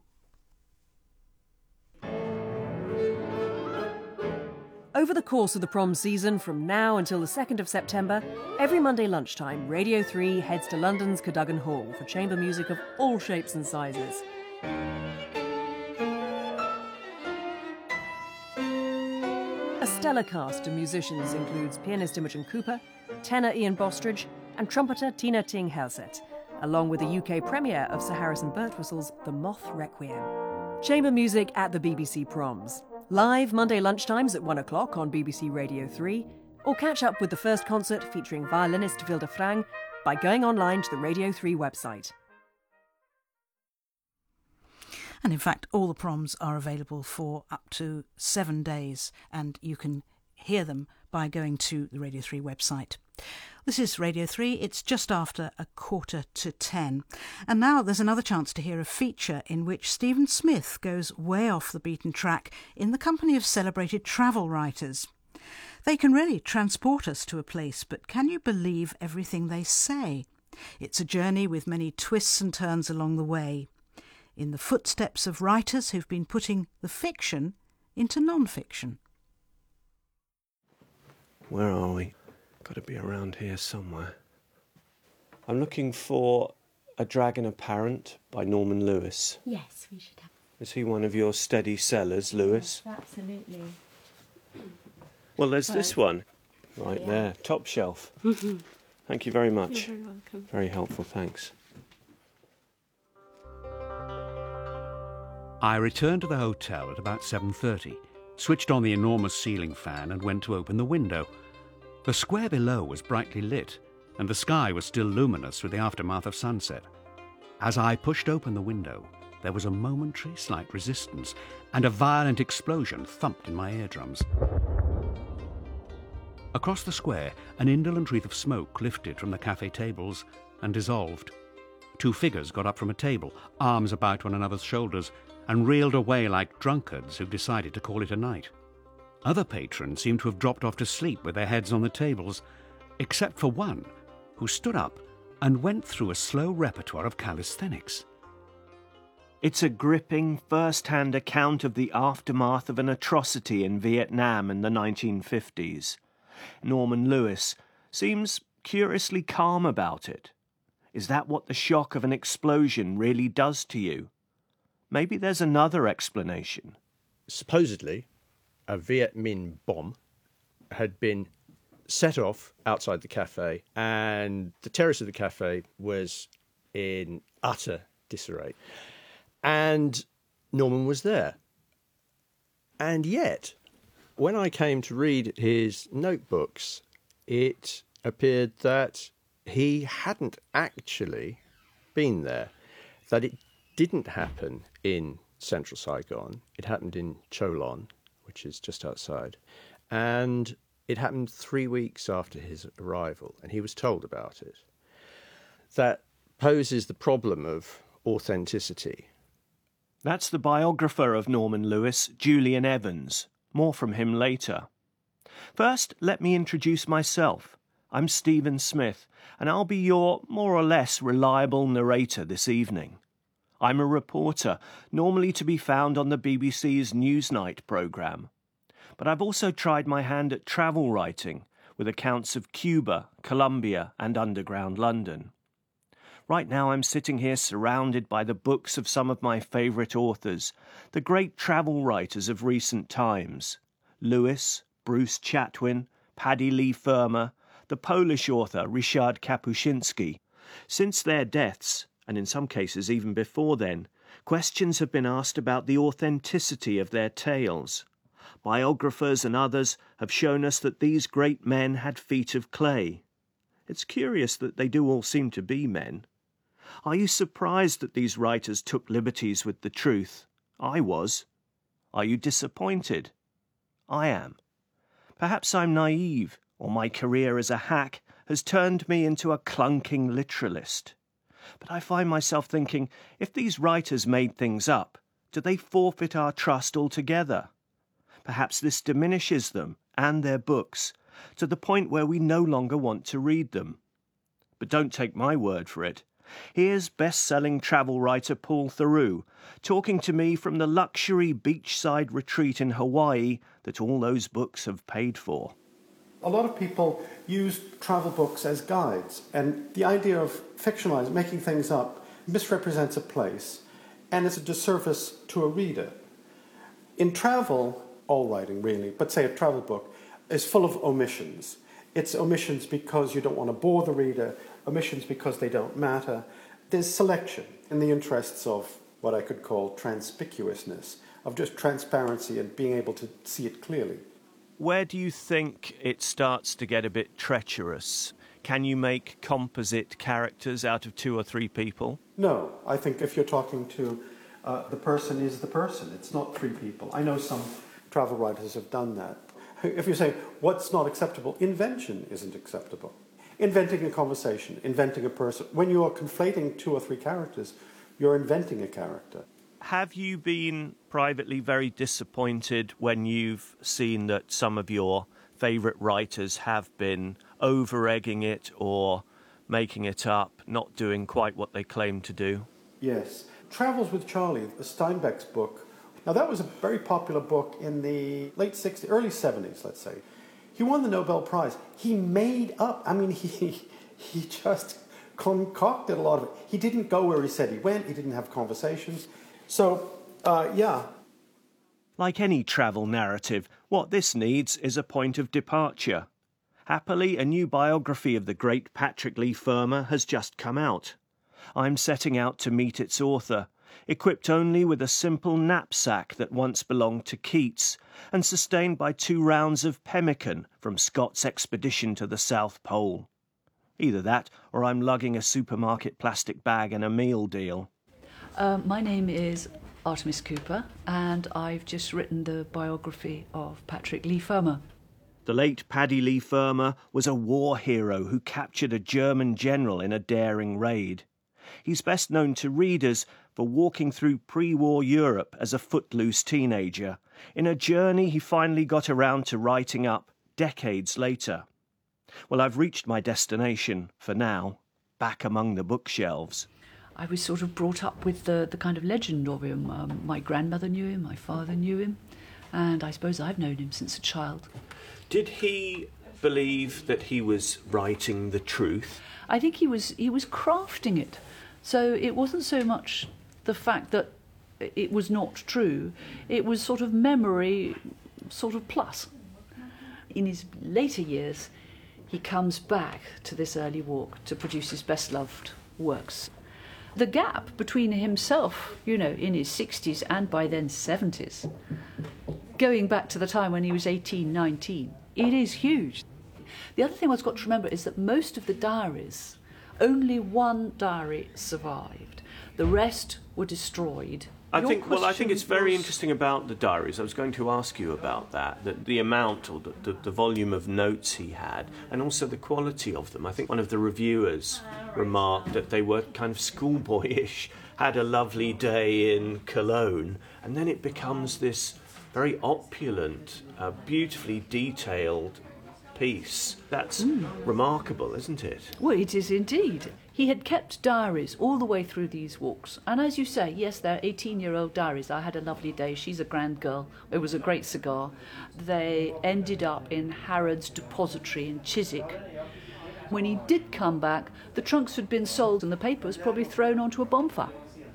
Over the course of the prom season, from now until the 2nd of September, every Monday lunchtime, Radio 3 heads to London's Cadogan Hall for chamber music of all shapes and sizes. A stellar cast of musicians includes pianist Imogen Cooper, tenor Ian Bostridge, and trumpeter Tina Ting Helset, along with the UK premiere of Sir Harrison Birtwhistle's The Moth Requiem. Chamber music at the BBC Proms. Live Monday lunchtimes at 1 o'clock on BBC Radio 3, or catch up with the first concert featuring violinist Vilde Frang by going online to the Radio 3 website. And in fact, all the proms are available for up to 7 days, and you can hear them by going to the Radio 3 website. This is Radio 3. It's just after 9:45. And now there's another chance to hear a feature in which Stephen Smith goes way off the beaten track in the company of celebrated travel writers. They can really transport us to a place, but can you believe everything they say? It's a journey with many twists and turns along the way, in the footsteps of writers who've been putting the fiction into non-fiction. Where are we? Got to be around here somewhere. I'm looking for A Dragon Apparent by Norman Lewis. Yes, we should have. Is he one of your steady sellers, Lewis? Yes, absolutely. Well, there's this one right there, top shelf. Thank you very much. You're very welcome. Very helpful, thanks. I returned to the hotel at about 7:30, switched on the enormous ceiling fan and went to open the window. The square below was brightly lit, and the sky was still luminous with the aftermath of sunset. As I pushed open the window, there was a momentary slight resistance, and a violent explosion thumped in my eardrums. Across the square, an indolent wreath of smoke lifted from the cafe tables and dissolved. 2 figures got up from a table, arms about one another's shoulders, and reeled away like drunkards who've decided to call it a night. Other patrons seemed to have dropped off to sleep with their heads on the tables, except for one, who stood up and went through a slow repertoire of calisthenics. It's a gripping, first-hand account of the aftermath of an atrocity in Vietnam in the 1950s. Norman Lewis seems curiously calm about it. Is that what the shock of an explosion really does to you? Maybe there's another explanation. Supposedly, a Viet Minh bomb had been set off outside the cafe, and the terrace of the cafe was in utter disarray. And Norman was there. And yet, when I came to read his notebooks, it appeared that he hadn't actually been there, that it didn't happen in central Saigon. It happened in Cholon, which is just outside, and it happened 3 weeks after his arrival, and he was told about it. That poses the problem of authenticity. That's the biographer of Norman Lewis, Julian Evans. More from him later. First, let me introduce myself. I'm Stephen Smith, and I'll be your more or less reliable narrator this evening. I'm a reporter, normally to be found on the BBC's Newsnight programme. But I've also tried my hand at travel writing, with accounts of Cuba, Colombia, and underground London. Right now I'm sitting here surrounded by the books of some of my favourite authors, the great travel writers of recent times. Lewis, Bruce Chatwin, Paddy Lee Firma, the Polish author Ryszard Kapuscinski. Since their deaths, and in some cases even before then, questions have been asked about the authenticity of their tales. Biographers and others have shown us that these great men had feet of clay. It's curious that they do all seem to be men. Are you surprised that these writers took liberties with the truth? I was. Are you disappointed? I am. Perhaps I'm naive, or my career as a hack has turned me into a clunking literalist. But I find myself thinking, if these writers made things up, do they forfeit our trust altogether? Perhaps this diminishes them and their books to the point where we no longer want to read them. But don't take my word for it. Here's best-selling travel writer Paul Theroux talking to me from the luxury beachside retreat in Hawaii that all those books have paid for. A lot of people use travel books as guides, and the idea of fictionalizing, making things up, misrepresents a place, and it's a disservice to a reader. In travel, all writing really, but say a travel book, is full of omissions. It's omissions because you don't want to bore the reader, omissions because they don't matter. There's selection in the interests of what I could call transpicuousness, of just transparency and being able to see it clearly. Where do you think it starts to get a bit treacherous? Can you make composite characters out of 2 or 3 people? No, I think if you're talking to the person is the person. It's not 3 people. I know some travel writers have done that. If you say, what's not acceptable? Invention isn't acceptable. Inventing a conversation, inventing a person. When you are conflating 2 or 3 characters, you're inventing a character. Have you been privately very disappointed when you've seen that some of your favourite writers have been over-egging it or making it up, not doing quite what they claim to do? Yes. Travels with Charlie, Steinbeck's book. Now, that was a very popular book in the late 60s, early 70s, let's say. He won the Nobel Prize. He made up, he just concocted a lot of it. He didn't go where he said he went. He didn't have conversations. So, yeah. Like any travel narrative, what this needs is a point of departure. Happily, a new biography of the great Patrick Leigh Fermor has just come out. I'm setting out to meet its author, equipped only with a simple knapsack that once belonged to Keats, and sustained by 2 rounds of pemmican from Scott's expedition to the South Pole. Either that, or I'm lugging a supermarket plastic bag and a meal deal. My name is Artemis Cooper, and I've just written the biography of Patrick Leigh Fermor. The late Paddy Leigh Fermor was a war hero who captured a German general in a daring raid. He's best known to readers for walking through pre-war Europe as a footloose teenager, in a journey he finally got around to writing up decades later. Well, I've reached my destination, for now, back among the bookshelves. I was sort of brought up with the kind of legend of him. My grandmother knew him, my father knew him, and I suppose I've known him since a child. Did he believe that he was writing the truth? I think he was crafting it. So it wasn't so much the fact that it was not true, it was sort of memory, sort of plus. In his later years, he comes back to this early walk to produce his best-loved works. The gap between himself, in his 60s and by then 70s, going back to the time when he was 18, 19, it is huge. The other thing I've got to remember is that most of the diaries, only one diary survived. The rest were destroyed. I think it's very interesting about the diaries. I was going to ask you about that the amount or the volume of notes he had, and also the quality of them. I think one of the reviewers remarked that they were kind of schoolboyish, had a lovely day in Cologne, and then it becomes this very opulent, beautifully detailed piece. That's remarkable, isn't it? Well, it is indeed. He had kept diaries all the way through these walks. And as you say, yes, they're 18-year-old diaries. I had a lovely day. She's a grand girl. It was a great cigar. They ended up in Harrod's depository in Chiswick. When he did come back, the trunks had been sold and the papers probably thrown onto a bonfire.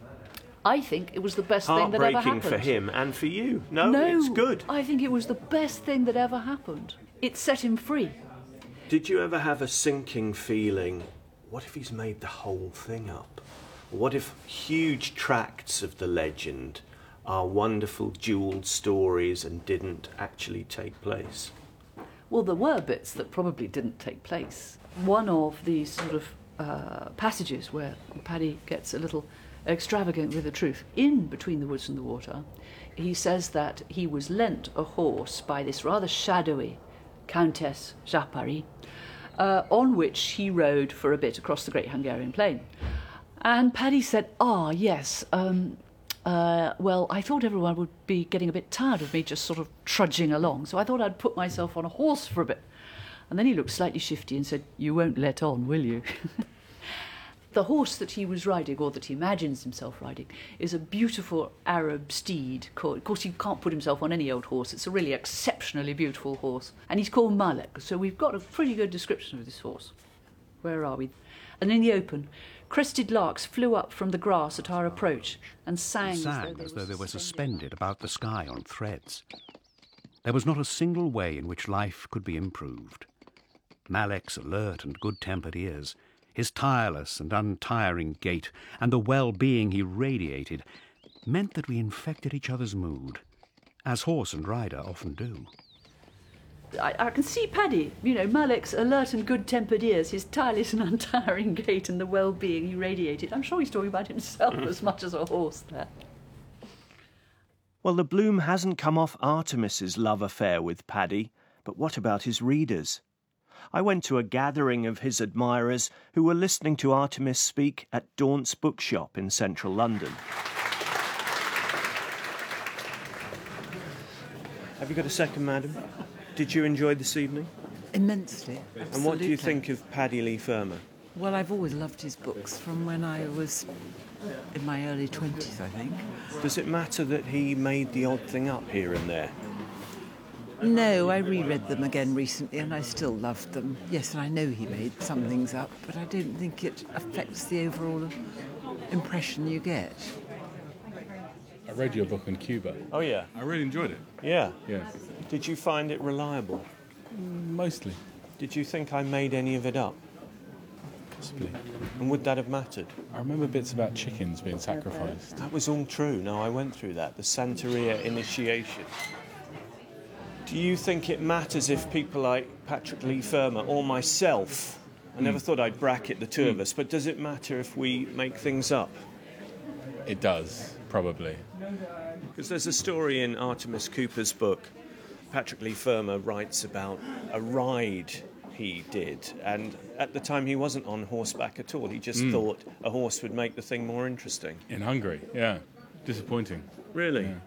I think it was the best thing that ever happened. Heartbreaking for him and for you. No, it's good. I think it was the best thing that ever happened. It set him free. Did you ever have a sinking feeling, what if he's made the whole thing up? What if huge tracts of the legend are wonderful jewelled stories and didn't actually take place? Well, there were bits that probably didn't take place. One of these sort of passages where Paddy gets a little extravagant with the truth, in Between the Woods and the Water, he says that he was lent a horse by this rather shadowy Countess Japari, on which he rode for a bit across the Great Hungarian Plain. And Paddy said, yes, well, I thought everyone would be getting a bit tired of me just sort of trudging along, so I thought I'd put myself on a horse for a bit. And then he looked slightly shifty and said, you won't let on, will you? The horse that he was riding, or that he imagines himself riding, is a beautiful Arab steed. Of course, he can't put himself on any old horse. It's a really exceptionally beautiful horse. And he's called Malek, so we've got a pretty good description of this horse. Where are we? And in the open, crested larks flew up from the grass at our approach and sang as though they were suspended about the sky on threads. There was not a single way in which life could be improved. Malek's alert and good-tempered ears, his tireless and untiring gait, and the well-being he radiated, meant that we infected each other's mood, as horse and rider often do. I can see Paddy, Malek's alert and good-tempered ears, his tireless and untiring gait, and the well-being he radiated. I'm sure he's talking about himself as much as a horse there. Well, the bloom hasn't come off Artemis's love affair with Paddy, but what about his readers? I went to a gathering of his admirers who were listening to Artemis speak at Daunt's Bookshop in central London. Have you got a second, madam? Did you enjoy this evening? Immensely. Absolutely. And what do you think of Paddy Lee Firma? Well, I've always loved his books from when I was in my early 20s, I think. Does it matter that he made the odd thing up here and there? No, I reread them again recently and I still loved them. Yes, and I know he made some things up, but I don't think it affects the overall impression you get. I read your book on Cuba. Oh, yeah? I really enjoyed it. Yeah? Yeah. Did you find it reliable? Mostly. Did you think I made any of it up? Possibly. And would that have mattered? I remember bits about chickens being sacrificed. That was all true. No, I went through that. The Santeria initiation. Do you think it matters if people like Patrick Lee Firma or myself, I never thought I'd bracket the two of us, but does it matter if we make things up? It does, probably. Because there's a story in Artemis Cooper's book. Patrick Lee Firma writes about a ride he did, and at the time he wasn't on horseback at all. He just thought a horse would make the thing more interesting. In Hungary, yeah. Disappointing. Really? Yeah.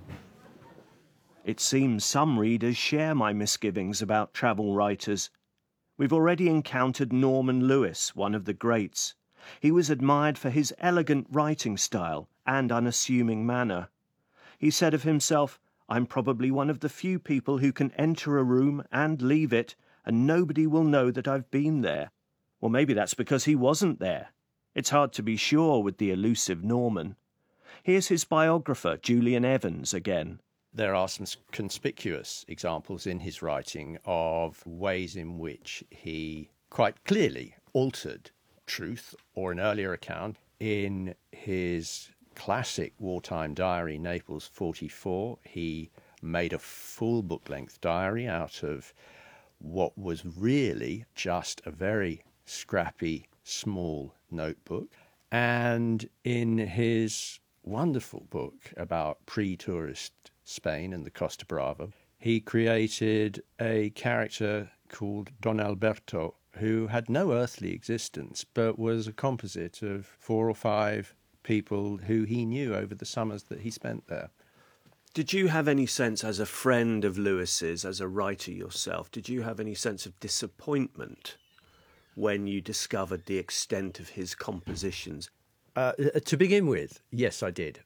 It seems some readers share my misgivings about travel writers. We've already encountered Norman Lewis, one of the greats. He was admired for his elegant writing style and unassuming manner. He said of himself, "I'm probably one of the few people who can enter a room and leave it, and nobody will know that I've been there." Well, maybe that's because he wasn't there. It's hard to be sure with the elusive Norman. Here's his biographer, Julian Evans, again. There are some conspicuous examples in his writing of ways in which he quite clearly altered truth or an earlier account. In his classic wartime diary, Naples 44, he made a full book-length diary out of what was really just a very scrappy, small notebook. And in his wonderful book about pre-tourist Spain and the Costa Brava, he created a character called Don Alberto, who had no earthly existence, but was a composite of 4 or 5 people who he knew over the summers that he spent there. Did you have any sense, as a friend of Lewis's, as a writer yourself, did you have any sense of disappointment when you discovered the extent of his compositions? To begin with, yes, I did.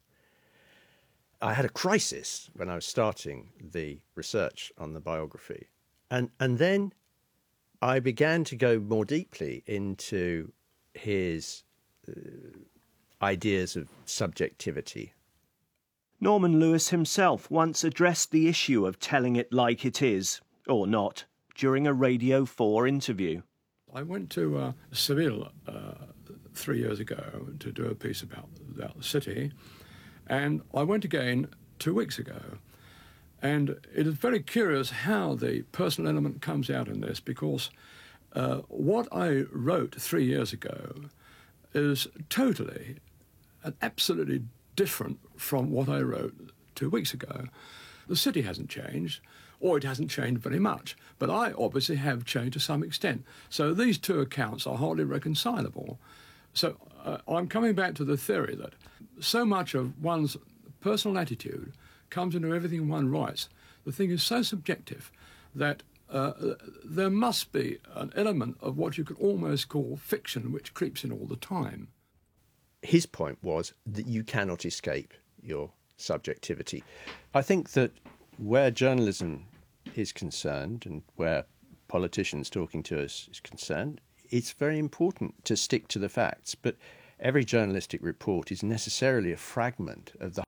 I had a crisis when I was starting the research on the biography. And then I began to go more deeply into his ideas of subjectivity. Norman Lewis himself once addressed the issue of telling it like it is, or not, during a Radio 4 interview. I went to Seville 3 years ago to do a piece about the city, and I went again 2 weeks ago. And it is very curious how the personal element comes out in this, because what I wrote 3 years ago is totally and absolutely different from what I wrote 2 weeks ago. The city hasn't changed, or it hasn't changed very much, but I obviously have changed to some extent. So these two accounts are hardly reconcilable. So I'm coming back to the theory that so much of one's personal attitude comes into everything one writes. The thing is so subjective that there must be an element of what you could almost call fiction which creeps in all the time. His point was that you cannot escape your subjectivity. I think that where journalism is concerned and where politicians talking to us is concerned, it's very important to stick to the facts. But every journalistic report is necessarily a fragment of the